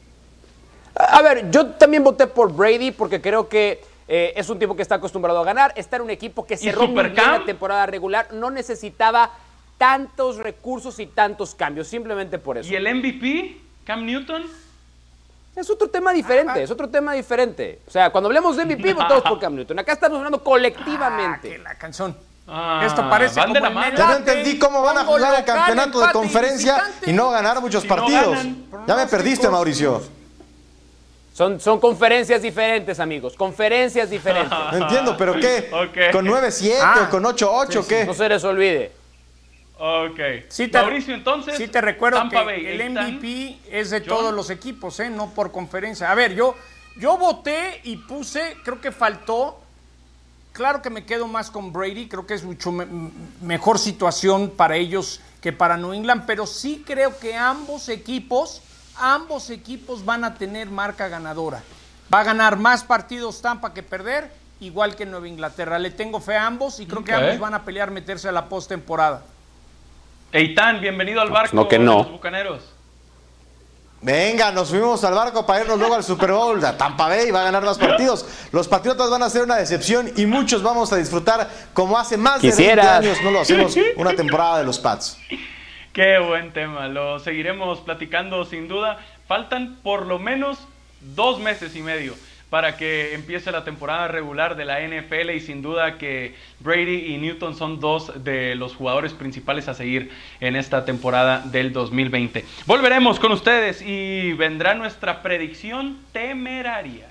H: A ver, yo también voté por Brady porque creo que eh, es un tipo que está acostumbrado a ganar. Está en un equipo que cerró muy bien la temporada regular. No necesitaba tantos recursos y tantos cambios, simplemente por eso.
E: ¿Y el M V P, Cam Newton?
H: Es otro tema diferente, ah, es otro tema diferente. O sea, cuando hablemos de M V P, no. votamos por Cam Newton. Acá estamos hablando colectivamente.
F: Ah, que la canción.
E: Ah,
F: Esto parece como
G: la mano. Ya no entendí cómo van a jugar el campeonato de conferencia y, y no ganar muchos si partidos. No ya me perdiste, Mauricio.
H: Son, son conferencias diferentes, amigos. Conferencias diferentes.
G: No entiendo, ¿pero qué? Okay. ¿Con nueve siete ah, o con ocho ocho sí, sí. qué?
H: No se les olvide.
E: Ok.
F: Sí te,
E: Mauricio, entonces.
F: Sí te recuerdo
E: Tampa
F: que
E: Bay,
F: el M V P es de
E: John.
F: todos los equipos, ¿eh? No por conferencia. A ver, yo, yo voté y puse, creo que faltó. Claro que me quedo más con Brady, creo que es mucho me mejor situación para ellos que para New England, pero sí creo que ambos equipos, ambos equipos van a tener marca ganadora. Va a ganar más partidos Tampa que perder, igual que Nueva Inglaterra. Le tengo fe a ambos y creo okay. que ambos van a pelear meterse a la postemporada.
E: Eitan, bienvenido al barco
H: no, que no.
E: de los Bucaneros.
G: Venga, nos subimos al barco para irnos luego al Super Bowl. La Tampa Bay va a ganar más partidos. Los Patriotas van a ser una decepción y muchos vamos a disfrutar como hace más
H: Quisieras.
G: de veinte años no lo hacemos una temporada de los Pats.
E: Qué buen tema, lo seguiremos platicando sin duda. Faltan por lo menos dos meses y medio para que empiece la temporada regular de la N F L y sin duda que Brady y Newton son dos de los jugadores principales a seguir en esta temporada del dos mil veinte. Volveremos con ustedes y vendrá nuestra predicción temeraria.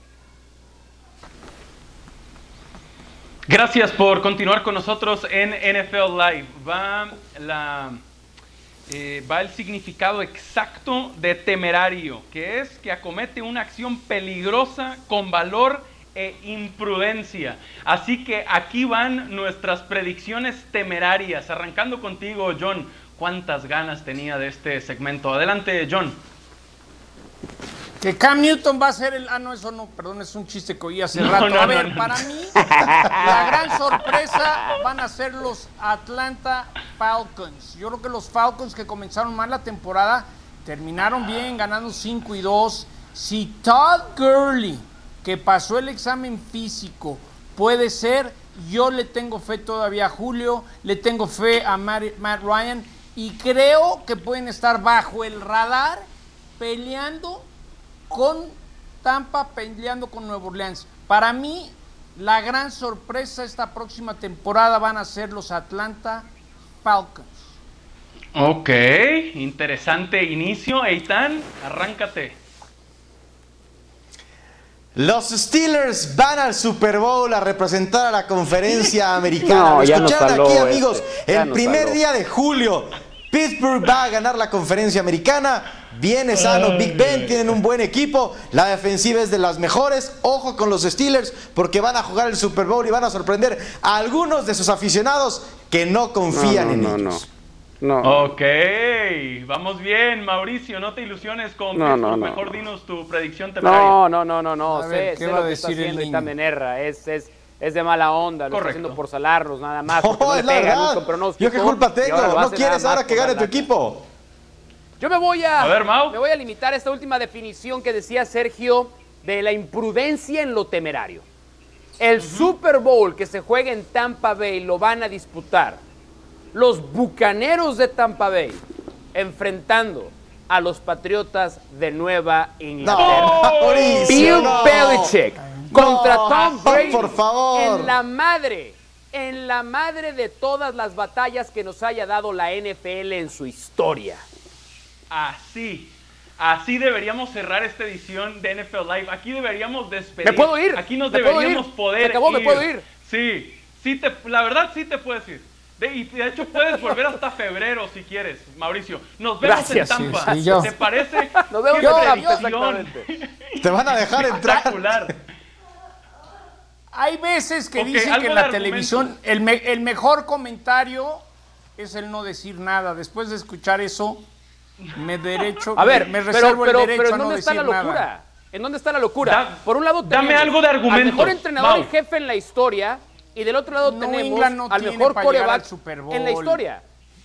E: Gracias por continuar con nosotros en N F L Live. Va la... Eh, va el significado exacto de temerario, que es que acomete una acción peligrosa con valor e imprudencia. Así que aquí van nuestras predicciones temerarias. Arrancando contigo, John. ¿Cuántas ganas tenía de este segmento? Adelante, John.
F: Que Cam Newton va a ser el... Ah, no, eso no, perdón, es un chiste que oí hace no, rato. No, a ver, no, no. para mí, la gran sorpresa van a ser los Atlanta Falcons. Yo creo que los Falcons que comenzaron mal la temporada, terminaron bien, ganando cinco y dos. Si Todd Gurley, que pasó el examen físico, puede ser, yo le tengo fe todavía a Julio, le tengo fe a Matt, Matt Ryan, y creo que pueden estar bajo el radar peleando con Tampa, peleando con Nueva Orleans. Para mí, la gran sorpresa esta próxima temporada van a ser los Atlanta Falcons.
E: Ok, interesante inicio. Eitan, arráncate.
G: Los Steelers van al Super Bowl a representar a la conferencia americana.
H: No,
G: Lo escucharon aquí, amigos,
H: este.
G: el primer saló. día de julio. Pittsburgh va a ganar la conferencia americana. Viene sano Big Ben, tienen un buen equipo. La defensiva es de las mejores. Ojo con los Steelers porque van a jugar el Super Bowl y van a sorprender a algunos de sus aficionados que no confían
H: no, no,
G: en
H: no,
G: ellos.
H: No, no.
E: Ok, vamos bien, Mauricio, no te ilusiones con
H: no,
E: Pittsburgh.
H: No, no,
E: Mejor
H: no.
E: dinos tu predicción temeraria.
H: No, no, no, no, no.
F: A
H: sé,
F: ver, ¿qué
H: sé
F: va
H: lo
F: a
H: que está
F: decir
H: haciendo
F: el
H: Eitan Benerra. Es, es, es de mala onda, lo Correcto. está haciendo por salarlos nada más.
G: Oh,
H: no
G: es la verdad. Yo qué culpa tengo. No quieres ahora que gane tu equipo.
H: Yo me voy a,
E: a ver, Mau.
H: me voy a limitar a esta última definición que decía Sergio de la imprudencia en lo temerario. El uh-huh. Super Bowl que se juega en Tampa Bay lo van a disputar los Bucaneros de Tampa Bay enfrentando a los Patriotas de Nueva Inglaterra.
G: No,
H: Bill
G: no.
H: Belichick contra
G: no,
H: Tom Brady
G: por favor.
H: en la madre, en la madre de todas las batallas que nos haya dado la N F L en su historia.
E: Así, así deberíamos cerrar esta edición de N F L Live. Aquí deberíamos despedir.
H: ¿Me puedo ir?
E: Aquí nos
H: ¿Me
E: deberíamos
H: puedo ir?
E: poder
H: ¿Se acabó?
E: ir.
H: ¿Me puedo ir?
E: Sí, sí te, la verdad sí te puedes ir. De, y de hecho puedes volver hasta febrero si quieres, Mauricio. Nos vemos
H: Gracias,
E: en Tampa.
F: sí, sí, yo.
E: ¿Te parece?
H: Nos vemos
E: en
H: Tampa,
E: exactamente.
G: Te van a dejar entrar.
E: Espectacular.
F: Hay veces que
E: Ok,
F: dicen
E: algo
F: que en
E: de
F: la
E: argumento.
F: televisión el, me- el mejor comentario es el no decir nada. Después de escuchar eso, me derecho,
H: A ver,
F: me
H: pero,
F: reservo
H: pero,
F: el derecho
H: pero ¿en
F: a no
H: dónde está
F: decir
H: la locura?
F: nada.
H: ¿En dónde está la locura?
E: Da-
H: Por un lado
E: dame
H: tenemos
E: algo de
H: al
E: argumento,
H: mejor entrenador
E: Mau.
H: en jefe en la historia y del otro lado
F: New
H: tenemos
F: England no
H: al
F: tiene
H: mejor
F: para llegar
H: quarterback
F: al Super Bowl.
H: en la historia.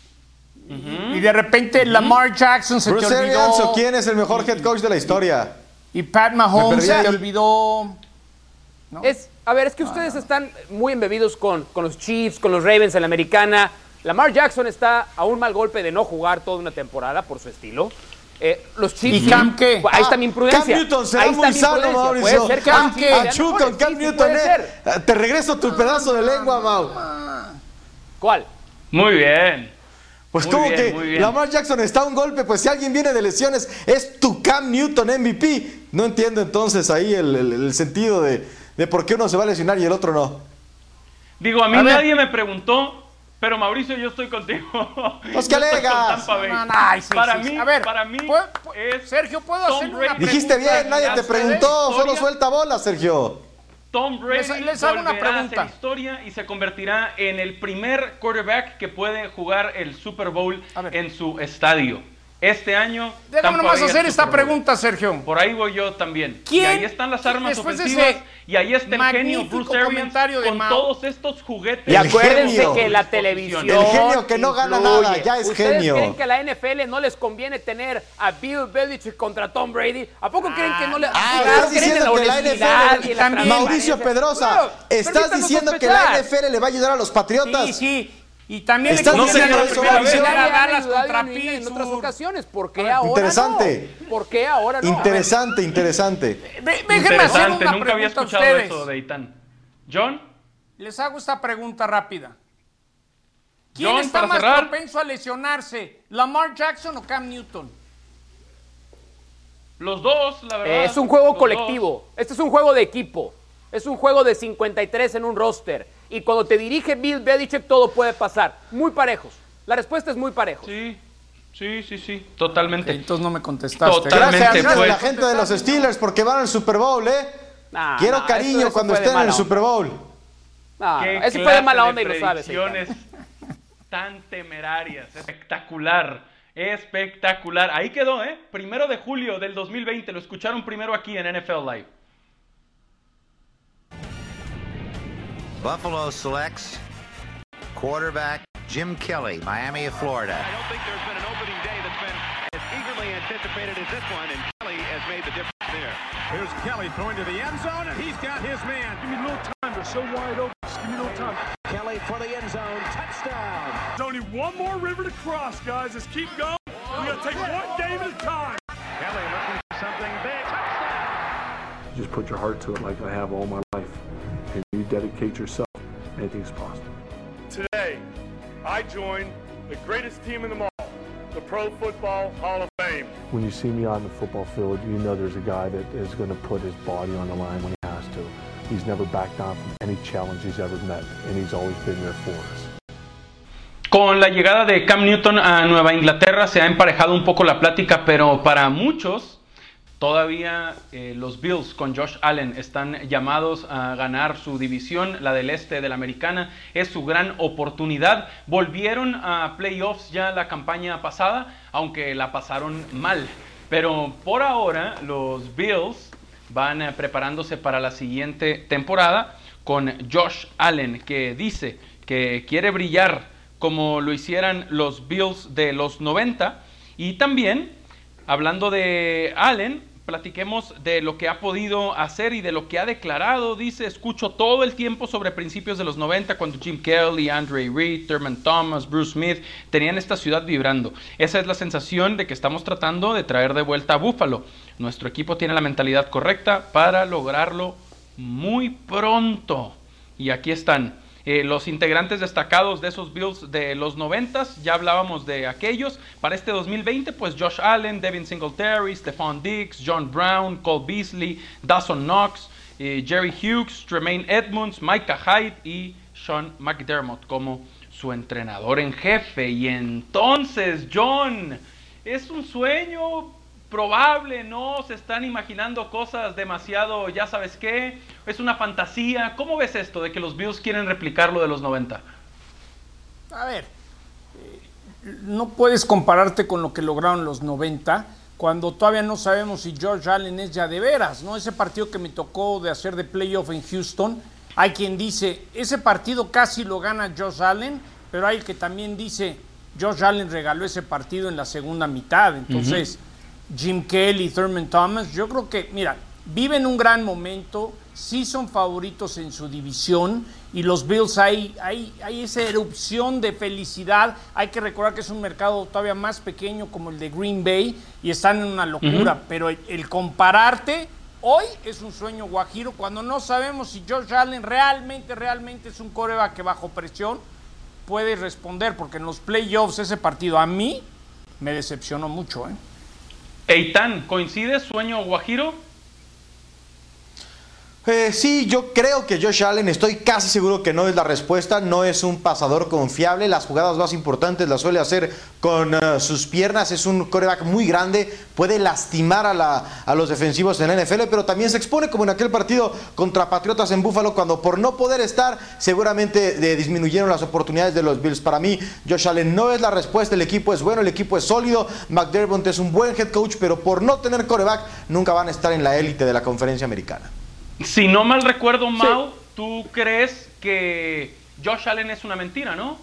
F: Y de repente Lamar Jackson se
G: Bruce
F: te olvidó.
G: Arians, ¿o quién es el mejor head coach de la historia?
F: Y Pat
G: Me
F: Mahomes
G: perdí
F: se te
G: ahí.
F: olvidó.
H: Es, a ver, es que ustedes están muy embebidos con, con los Chiefs, con los Ravens en la americana. Lamar Jackson está a un mal golpe de no jugar toda una temporada por su estilo. Eh, los Chiefs.
F: ¿Y Cam qué?
H: Pues ahí está mi imprudencia.
G: Cam Newton será
H: Ahí está
G: muy
H: mi
G: sano,
H: imprudencia.
G: Mauricio.
H: Puede ser que
F: Cam
H: los
F: qué?
H: Chiefs sean
G: Achú
H: mejores.
G: con Cam
H: Sí, sí
G: Newton,
H: puede
G: eh.
H: ser.
G: Te regreso tu pedazo de lengua, Mau.
H: ¿Cuál?
E: Muy bien.
G: Pues
E: Muy
G: como
E: bien,
G: que
E: muy bien.
G: Lamar Jackson está a un golpe, pues si alguien viene de lesiones, es tu Cam Newton M V P. No entiendo entonces ahí el, el- el sentido de, de por qué uno se va a lesionar y el otro no.
E: Digo, a mí
F: A ver.
E: nadie me preguntó, pero Mauricio, yo estoy contigo.
G: Pues,
E: Yo
G: ¿qué
E: estoy con
G: alegas?
E: Tampa Bay.
F: No, no, ay, sí,
E: para,
F: sí, sí.
E: mí,
F: A ver,
E: para mí,
F: ¿puedo- puedo-
E: es
F: Sergio, ¿puedo
E: Tom
F: hacerle
E: Brady.
F: una pregunta?
G: Dijiste bien, nadie te
E: Hasta la
G: preguntó, solo
E: historia.
G: suelta bola, Sergio.
E: Tom Brady
F: Les- les hago una
E: volverá a
F: pregunta.
E: hacer historia y se convertirá en el primer quarterback que puede jugar el Super Bowl
F: A ver.
E: en su estadio. Este año.
F: Déjame
E: Tampa
F: nomás
E: Bay al
F: hacer esta
E: Super Bowl.
F: pregunta, Sergio.
E: Por ahí voy yo también.
F: ¿Quién?
E: Y ahí están las armas
F: Después de
E: ofensivas.
F: ese
E: Y ahí está el genio
F: magnífico
E: Bruce Arians
F: comentario de
E: con
F: Mau.
E: todos estos juguetes.
H: Y
G: El
H: acuérdense
G: genio.
H: que la televisión.
G: El genio que no gana
H: influye.
G: nada, ya es
H: ¿Ustedes
G: genio.
H: creen que a la N F L no les conviene tener a Bill Belichick contra Tom Brady? ¿A poco creen que no le
G: Ah,
H: Claro,
G: estás
H: creen en
G: diciendo que la N F
H: honestidad
G: L,
H: y en la
G: Mauricio
H: transparencia?
G: Pedrosa,
H: Bueno,
G: ¿estás
H: permítanos
G: diciendo que
H: sospechar.
G: la N F L le va a ayudar a los Patriotas?
F: Sí, sí. Y también
G: ¿Estás
F: le
E: diciendo
F: conviene a
E: eso,
F: la primera
E: Mauricio?
F: vez
H: Ya
F: a
H: le han
F: Dallas
H: ayudado
F: contra
H: en, en otras
F: Pittsburgh.
H: ocasiones. ¿Por qué ahora
G: Interesante.
H: no? ¿Por qué ahora no?
G: Interesante, interesante.
F: Ve- Déjenme hacer
E: Interesante,
F: una
E: nunca había
F: pregunta a
E: escuchado
F: ustedes.
E: eso de Itán. John,
F: Les hago esta pregunta rápida. ¿Quién
E: John,
F: está
E: para
F: más
E: cerrar.
F: propenso a lesionarse? ¿Lamar Jackson o Cam Newton?
E: los dos, la verdad.
H: Eh, es un juego
E: los
H: colectivo. Este es un juego de equipo. Es un juego de cincuenta y tres en un roster. Y cuando te dirige Bill Belichick, todo puede pasar. Muy parejos. La respuesta es muy parejos.
E: dos. Sí, sí, sí, sí, totalmente.
F: Entonces no me contestaste.
E: Totalmente,
G: Gracias, gracias
E: pues.
G: a la gente de los Steelers porque van al Super Bowl, ¿eh?
H: Nah,
G: Quiero
H: nah,
G: cariño
H: eso- eso
G: cuando
H: fue de
G: estén en
H: mala
G: el Super Bowl.
H: No,
E: Qué
H: ese fue de
E: clase
H: mala onda y lo sabes.
E: predicciones tan temerarias. Espectacular. Espectacular. Ahí quedó, ¿eh? Primero de julio del dos mil veinte. Lo escucharon primero aquí en N F L Live.
O: Buffalo selects quarterback Jim Kelly, Miami of Florida.
C: I don't think there's been an opening day that's been as eagerly anticipated as this one, and Kelly has made the difference there.
P: Here's Kelly throwing to the end zone, and he's got his man. Give me a little time. They're so wide open. Just give me a little time. Kelly for the end zone. Touchdown. There's only one more river to cross, guys. Let's keep going. We got to take one game at a time.
C: Kelly looking for something big. Touchdown.
N: Just put your heart to it like I have all my life. And you dedicate yourself, anything's possible.
P: Today, I join the greatest team in them all, the Pro Football Hall of Fame.
N: When you see me on the football field, you know there's a guy that is going to put his body on the line when he has to. He's never backed down from any challenge he's ever met, and he's always been there for us.
E: Con la llegada de Cam Newton a Nueva Inglaterra se ha emparejado un poco la plática, pero para muchos todavía eh, los Bills con Josh Allen están llamados a ganar su división, la del este de la americana. Es su gran oportunidad. Volvieron a playoffs ya la campaña pasada, aunque la pasaron mal. Pero por ahora los Bills van eh, preparándose para la siguiente temporada con Josh Allen, que dice que quiere brillar como lo hicieran los Bills de los noventa. Y también, hablando de Allen, platiquemos de lo que ha podido hacer y de lo que ha declarado. Dice, escucho todo el tiempo sobre principios de los noventa, cuando Jim Kelly, Andre Reed, Thurman Thomas, Bruce Smith tenían esta ciudad vibrando. Esa es la sensación de que estamos tratando de traer de vuelta a Buffalo. Nuestro equipo tiene la mentalidad correcta para lograrlo muy pronto. Y aquí están Eh, los integrantes destacados de esos Bills de los noventas, ya hablábamos de aquellos. Para este dos mil veinte, pues Josh Allen, Devin Singletary, Stephon Diggs, John Brown, Cole Beasley, Dawson Knox, eh, Jerry Hughes, Tremaine Edmunds, Micah Hyde y Sean McDermott como su entrenador en jefe. Y entonces, John, es un sueño probable, ¿no? Se están imaginando cosas demasiado, ya sabes qué, es una fantasía. ¿Cómo ves esto de que los Bills quieren replicar lo de los noventa?
F: A ver, eh, no puedes compararte con lo que lograron los noventa cuando todavía no sabemos si Josh Allen es ya de veras, ¿no? Ese partido que me tocó de hacer de playoff en Houston, hay quien dice, ese partido casi lo gana Josh Allen, pero hay el que también dice, Josh Allen regaló ese partido en la segunda mitad. Entonces, uh-huh. Jim Kelly, Thurman Thomas, yo creo que, mira, viven un gran momento, sí son favoritos en su división, y los Bills hay, hay, hay esa erupción de felicidad. Hay que recordar que es un mercado todavía más pequeño como el de Green Bay, y están en una locura, uh-huh. pero el, el compararte hoy es un sueño guajiro, cuando no sabemos si Josh Allen realmente, realmente es un quarterback que bajo presión puede responder, porque en los playoffs ese partido a mí me decepcionó mucho, ¿eh?
E: Eitan, ¿coincides? ¿Sueño guajiro?
G: Eh, sí, yo creo que Josh Allen, estoy casi seguro que no es la respuesta, no es un pasador confiable, las jugadas más importantes las suele hacer con uh, sus piernas, es un quarterback muy grande, puede lastimar a, la, a los defensivos en la N F L, pero también se expone como en aquel partido contra Patriotas en Buffalo, cuando por no poder estar, seguramente eh, disminuyeron las oportunidades de los Bills. Para mí, Josh Allen no es la respuesta, el equipo es bueno, el equipo es sólido, McDermott es un buen head coach, pero por no tener quarterback, nunca van a estar en la élite de la conferencia americana.
E: Si no mal recuerdo, Mau, sí. ¿Tú crees que Josh Allen es una mentira, no?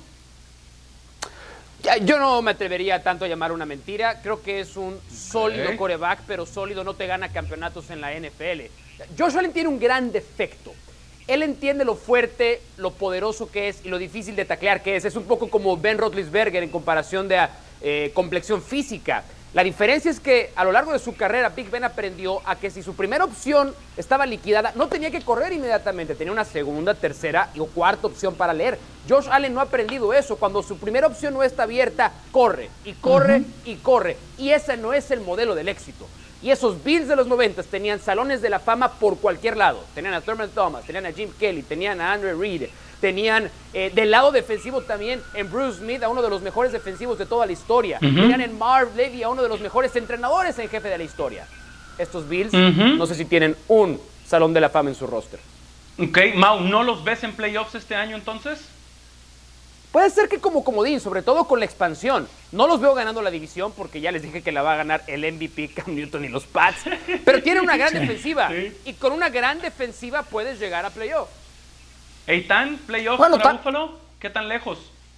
H: Yo no me atrevería tanto a llamar una mentira. Creo que es un sólido okay. quarterback, pero sólido no te gana campeonatos en la N F L. Josh Allen tiene un gran defecto. Él entiende lo fuerte, lo poderoso que es y lo difícil de taclear que es. Es un poco como Ben Roethlisberger en comparación de eh, complexión física. La diferencia es que a lo largo de su carrera Big Ben aprendió a que si su primera opción estaba liquidada, no tenía que correr inmediatamente, tenía una segunda, tercera o cuarta opción para leer. Josh Allen no ha aprendido eso. Cuando su primera opción no está abierta, corre y corre uh-huh. y corre. Y ese no es el modelo del éxito. Y esos Bills de los noventas tenían salones de la fama por cualquier lado. Tenían a Thurman Thomas, tenían a Jim Kelly, tenían a Andre Reed, tenían eh, del lado defensivo también en Bruce Smith, a uno de los mejores defensivos de toda la historia. Uh-huh. Tenían en Marv Levy a uno de los mejores entrenadores en jefe de la historia. Estos Bills, uh-huh. no sé si tienen un salón de la fama en su roster.
E: Ok, Mau, ¿no los ves en playoffs este año entonces?
H: Puede ser que como comodín, sobre todo con la expansión. No los veo ganando la división porque ya les dije que la va a ganar el M V P Cam Newton y los Pats. Pero tienen una gran defensiva. Sí. Y con una gran defensiva puedes llegar a playoff.
E: Eitan, playoff
F: bueno,
E: para
F: ta-
E: Buffalo, ¿qué tan lejos?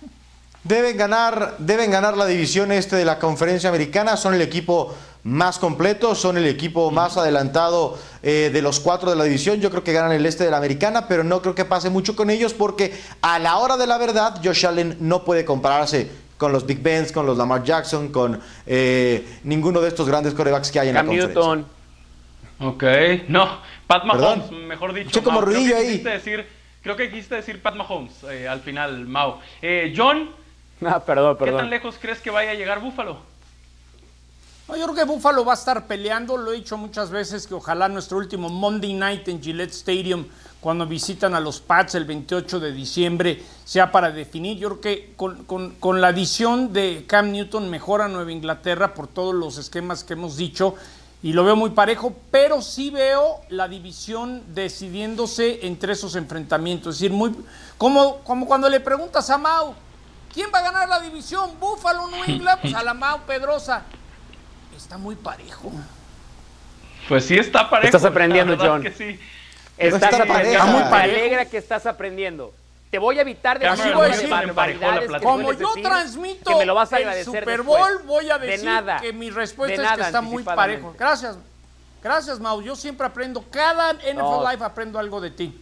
G: Deben ganar, deben ganar la división este de la conferencia americana, son el equipo más completo, son el equipo más adelantado eh, de los cuatro de la división. Yo creo que ganan el este de la americana, pero no creo que pase mucho con ellos porque a la hora de la verdad Josh Allen no puede compararse con los Big Bens, con los Lamar Jackson, con eh, ninguno de estos grandes quarterbacks que hay en
H: Cam
G: la conferencia.
H: Newton.
E: Ok, no, Pat Mahomes,
G: ¿Perdón?
E: mejor dicho.
G: Che, como
E: Mau,
G: ruidillo
E: creo que
G: ahí.
E: quisiste decir, creo que quisiste decir Pat Mahomes eh, al final, Mau. Eh, John,
H: ah, perdón, perdón.
E: ¿qué tan lejos crees que vaya a llegar Buffalo?
F: No, yo creo que Buffalo va a estar peleando, lo he dicho muchas veces, que ojalá nuestro último Monday Night en Gillette Stadium, cuando visitan a los Pats el veintiocho de diciembre, sea para definir. Yo creo que con, con, con la adición de Cam Newton mejora Nueva Inglaterra por todos los esquemas que hemos dicho, y lo veo muy parejo, pero sí veo la división decidiéndose entre esos enfrentamientos. Es decir, muy como, como cuando le preguntas a Mau, ¿quién va a ganar la división? ¿Buffalo, New England? Pues a la Mau Pedrosa. Está muy parejo.
E: Pues sí está parejo.
H: Estás aprendiendo, John.
E: Que sí.
H: Estás
G: está
H: aprendiendo.
G: muy
H: Me alegra que estás aprendiendo. Te voy a evitar de
E: Así
F: voy a decir,
H: barbaridades que
F: como
H: puedes
F: yo
H: decir,
F: transmito
H: que me lo vas a
F: el
H: agradecer
F: Super Bowl,
H: después.
F: voy a
H: De
F: decir
H: nada,
F: que mi respuesta
H: de
F: es que
H: nada,
F: está muy parejo. Gracias. Gracias, Mau. Yo siempre aprendo. Cada N F L
H: No.
F: Live aprendo algo de ti.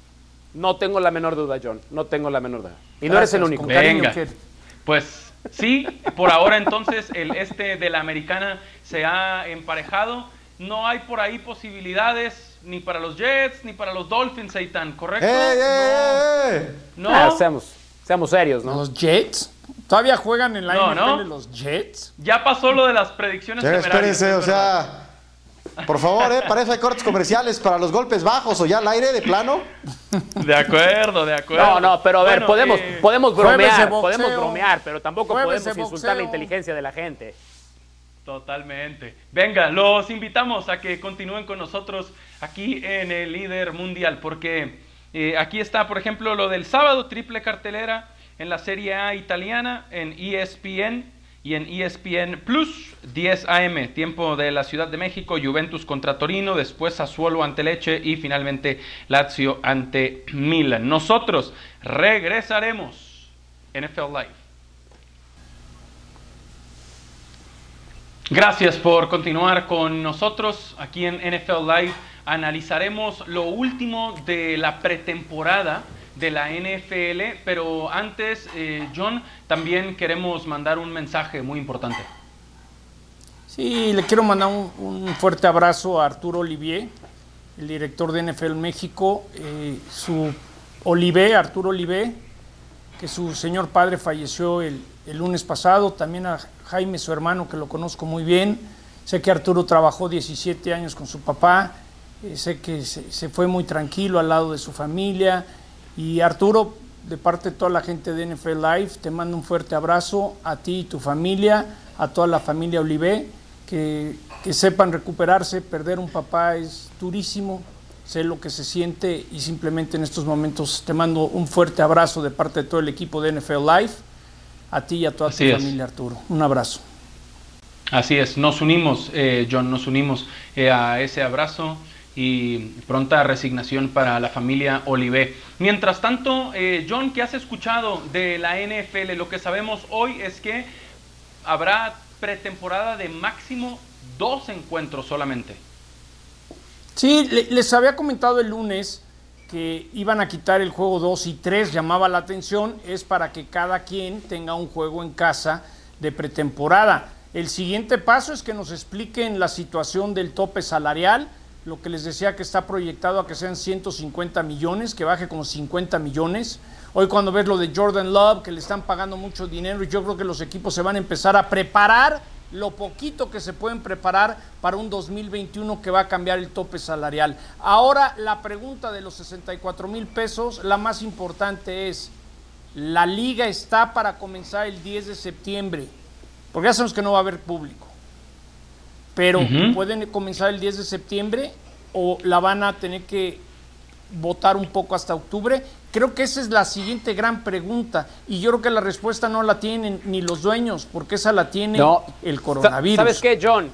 H: No tengo la menor duda, John. No tengo la menor duda. Y no
F: Gracias,
H: eres el único.
F: con cariño,
E: Venga.
F: kid.
E: Pues sí, por ahora entonces el este de la americana se ha emparejado. No hay por ahí posibilidades ni para los Jets ni para los Dolphins, Eitan, ¿correcto?
G: ¡Ey, ey, ey!
E: No.
H: Ah,
E: no.
H: seamos, seamos serios, ¿no?
F: ¿Los Jets? ¿Todavía juegan en la
E: No,
F: N F L
E: no.
F: los Jets?
E: Ya pasó lo de las predicciones
G: Ya,
E: temerarias.
G: espérense,
E: es
G: o
E: verdad.
G: sea, por favor, ¿eh? Para eso hay cortes comerciales, para los golpes bajos o ya al aire de plano.
E: De acuerdo, de acuerdo.
H: No, no, pero a ver,
E: Bueno,
H: podemos,
E: eh,
H: podemos
F: jueves de
H: bromear,
F: boxeo.
H: podemos bromear, pero tampoco
F: Jueves
H: podemos
F: de
H: insultar la
F: boxeo.
H: inteligencia de la gente.
E: Totalmente. Venga, los invitamos a que continúen con nosotros aquí en el Líder Mundial, porque eh, aquí está, por ejemplo, lo del sábado, triple cartelera en la Serie A italiana, en E S P N y en E S P N Plus, diez a eme, tiempo de la Ciudad de México, Juventus contra Torino, después Sassuolo ante Lecce y finalmente Lazio ante Milan. Nosotros regresaremos N F L Live. Gracias por continuar con nosotros aquí en N F L Live. Analizaremos lo último de la pretemporada de la N F L, pero antes, eh, John, también queremos mandar un mensaje muy importante.
F: Sí, le quiero mandar un, un fuerte abrazo a Arturo Olivier, el director de N F L México, eh, su Olivier, Arturo Olivier, que su señor padre falleció el, el lunes pasado, también a Jaime, su hermano, que lo conozco muy bien. Sé que Arturo trabajó diecisiete años con su papá, eh, sé que se, se fue muy tranquilo al lado de su familia. Y Arturo, de parte de toda la gente de N F L Live, te mando un fuerte abrazo a ti y tu familia, a toda la familia Olivé, que, que sepan recuperarse. Perder un papá es durísimo, sé lo que se siente y simplemente en estos momentos te mando un fuerte abrazo de parte de todo el equipo de N F L Live, a ti y a toda
E: Así
F: tu
E: es.
F: familia, Arturo. Un abrazo.
E: Así es, nos unimos, eh, John, nos unimos eh, a ese abrazo y pronta resignación para la familia Olivé. Mientras tanto, eh, John, ¿qué has escuchado de la N F L? Lo que sabemos hoy es que habrá pretemporada de máximo dos encuentros solamente.
F: Sí, le- les había comentado el lunes que iban a quitar el juego dos y tres, llamaba la atención, es para que cada quien tenga un juego en casa de pretemporada. El siguiente paso es que nos expliquen la situación del tope salarial, lo que les decía que está proyectado a que sean ciento cincuenta millones, que baje como cincuenta millones. Hoy cuando ves lo de Jordan Love, que le están pagando mucho dinero, yo creo que los equipos se van a empezar a preparar lo poquito que se pueden preparar para un dos mil veintiuno que va a cambiar el tope salarial. Ahora la pregunta de los sesenta y cuatro mil pesos, la más importante es, la liga está para comenzar el diez de septiembre, porque ya sabemos que no va a haber público, pero
E: Ujú.
F: pueden comenzar el diez de septiembre o la van a tener que votar un poco hasta octubre. Creo que esa es la siguiente gran pregunta y yo creo que la respuesta no la tienen ni los dueños, porque esa la tiene
H: No.
F: el coronavirus.
H: ¿Sabes qué, John?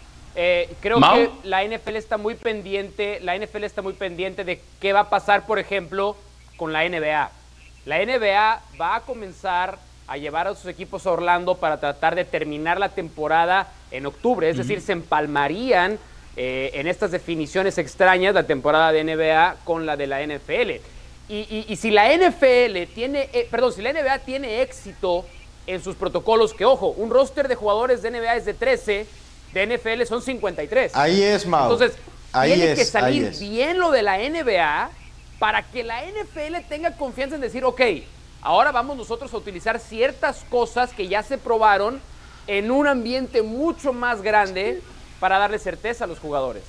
H: Eh, creo
F: ¿Mau?
H: que la N F L está muy pendiente, la N F L está muy pendiente de qué va a pasar, por ejemplo, con la N B A. La N B A va a comenzar a llevar a sus equipos a Orlando para tratar de terminar la temporada en octubre, es
E: Ujú.
H: decir, se empalmarían eh, en estas definiciones extrañas la temporada de N B A con la de la N F L. Y, y, y si la N F L tiene, eh, perdón, si la N B A tiene éxito en sus protocolos, que ojo, un roster de jugadores de N B A es de trece, de N F L son cincuenta y tres.
G: Ahí es, Mau.
H: Entonces,
G: Ahí
H: tiene
G: es,
H: que salir
G: ahí es.
H: bien lo de la N B A para que la N F L tenga confianza en decir, ok, ahora vamos nosotros a utilizar ciertas cosas que ya se probaron en un ambiente mucho más grande para darle certeza a los jugadores.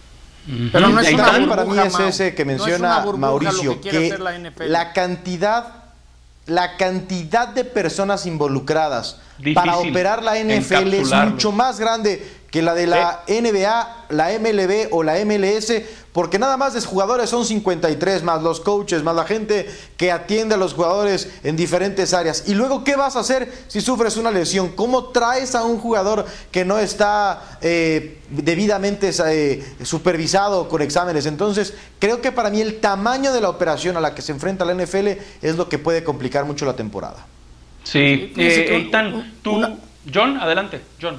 F: Pero no es
G: El
F: una
G: detalle
F: burbuja,
G: para mí es
F: Mau.
G: ese que
F: No es una
G: menciona
F: burbuja
G: Mauricio,
F: lo que quiere
G: que
F: hacer la N F L.
G: la cantidad, la cantidad de personas involucradas
E: Difícil
G: para operar la N F L es
E: encapsularlo.
G: mucho más grande que la de la N B A, la M L B o la M L S, porque nada más de jugadores son cincuenta y tres, más los coaches, más la gente que atiende a los jugadores en diferentes áreas. Y luego, ¿qué vas a hacer si sufres una lesión? ¿Cómo traes a un jugador que no está eh, debidamente eh, supervisado con exámenes? Entonces, creo que para mí el tamaño de la operación a la que se enfrenta la N F L es lo que puede complicar mucho la temporada.
E: Sí,
F: Fíjese
E: eh,
F: que
E: Eitan, tú,
F: una-
E: John, adelante, John.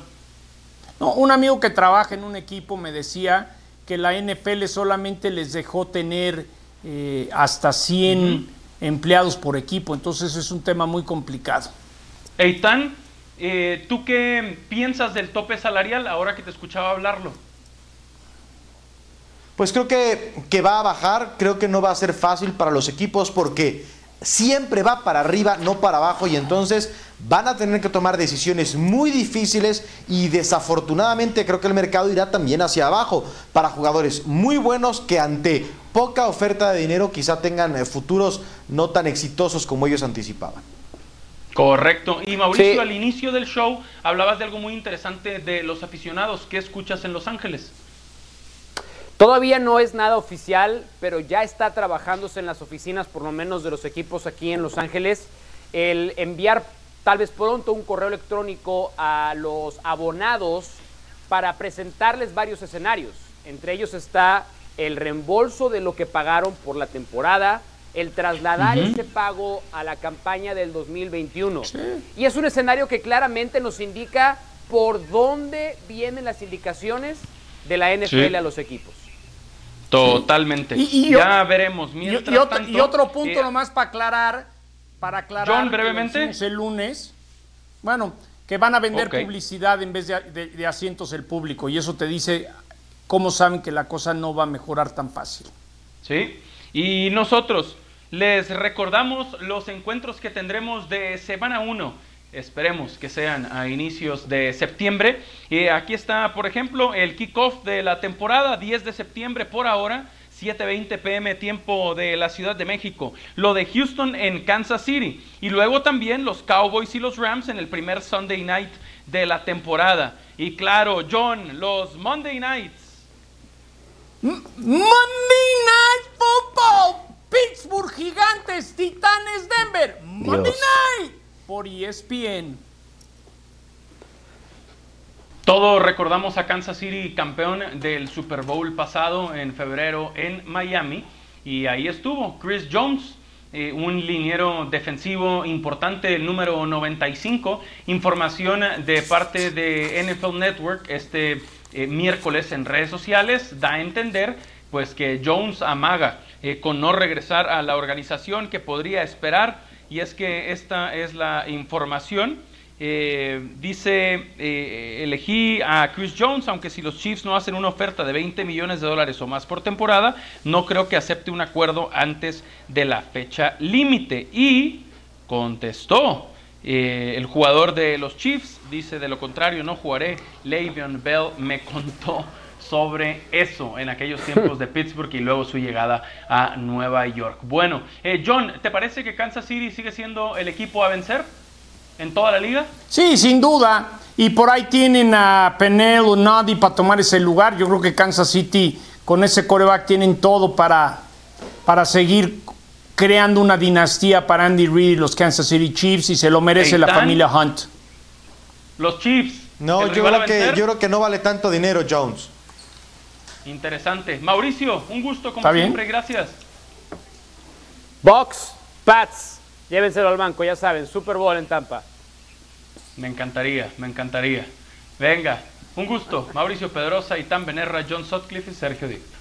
F: No, un amigo que trabaja en un equipo me decía que la N F L solamente les dejó tener eh, hasta cien empleados por equipo, entonces es un tema muy complicado.
E: Eitan, eh, ¿tú qué piensas del tope salarial ahora que te escuchaba hablarlo?
G: Pues creo que, que va a bajar, creo que no va a ser fácil para los equipos porque siempre va para arriba, no para abajo, y entonces van a tener que tomar decisiones muy difíciles y desafortunadamente creo que el mercado irá también hacia abajo para jugadores muy buenos que ante poca oferta de dinero quizá tengan eh, futuros no tan exitosos como ellos anticipaban.
E: Correcto. Y Mauricio,
H: Sí.
E: al inicio del show hablabas de algo muy interesante de los aficionados. ¿Qué escuchas en Los Ángeles?
H: Todavía no es nada oficial, pero ya está trabajándose en las oficinas, por lo menos de los equipos aquí en Los Ángeles, el enviar tal vez pronto un correo electrónico a los abonados para presentarles varios escenarios. Entre ellos está el reembolso de lo que pagaron por la temporada, el trasladar
E: Ujú.
H: ese pago a la campaña del dos mil veintiuno. Sí. Y es un escenario que claramente nos indica por dónde vienen las indicaciones de la N F L
E: Sí.
H: a los equipos.
E: Totalmente.
F: Y- y
E: ya
F: yo-
E: veremos.
F: Y,
E: Mientras
F: y otro,
E: tanto,
F: y otro punto
E: eh,
F: nomás para aclarar, para aclarar
E: John,
F: que lo
E: brevemente.
F: hicimos el lunes, bueno, que van a vender
E: Ok.
F: publicidad en vez de, de- de asientos el público, y eso te dice cómo saben que la cosa no va a mejorar tan fácil.
E: Sí, y nosotros les recordamos los encuentros que tendremos de semana uno. Esperemos que sean a inicios de septiembre. Eh, aquí está, por ejemplo, el kickoff de la temporada, diez de septiembre por ahora, siete veinte p m tiempo de la Ciudad de México. Lo de Houston en Kansas City. Y luego también los Cowboys y los Rams en el primer Sunday Night de la temporada. Y claro, John, los Monday Nights.
F: Monday Night Football, Pittsburgh Gigantes, Titanes Denver, Monday
H: Dios.
F: Night por E S P N.
E: Todos recordamos a Kansas City campeón del Super Bowl pasado en febrero en Miami, y ahí estuvo Chris Jones, eh, un liniero defensivo importante, el número noventa y cinco. Información de parte de N F L Network este eh, miércoles en redes sociales da a entender pues que Jones amaga eh, con no regresar a la organización, que podría esperar, y es que esta es la información. Eh, dice, eh, elegí a Chris Jones, aunque si los Chiefs no hacen una oferta de veinte millones de dólares o más por temporada, no creo que acepte un acuerdo antes de la fecha límite. Y contestó eh, el jugador de los Chiefs, dice: de lo contrario no jugaré. Le'Veon Bell me contó sobre eso en aquellos tiempos de Pittsburgh y luego su llegada a Nueva York. Bueno, eh, John, ¿te parece que Kansas City sigue siendo el equipo a vencer en toda la liga?
F: Sí, sin duda. Y por ahí tienen a Penel o Nadi para tomar ese lugar. Yo creo que Kansas City con ese quarterback tienen todo para, para seguir creando una dinastía para Andy Reid y los Kansas City Chiefs, y se lo merece la
E: Eitan,
F: familia Hunt.
E: Los Chiefs.
G: No,
E: ¿el
G: yo
E: rival a
G: creo, que,
E: vencer?
G: yo creo que no vale tanto dinero Jones.
E: Interesante. Mauricio, un gusto como
F: ¿Está bien?
E: siempre, gracias.
H: Bucks, Pats, llévenselo al banco, ya saben, Super Bowl en Tampa.
E: Me encantaría, me encantaría. Venga, un gusto. Mauricio Pedrosa, Itán Benerra, John Sutcliffe y Sergio Díaz.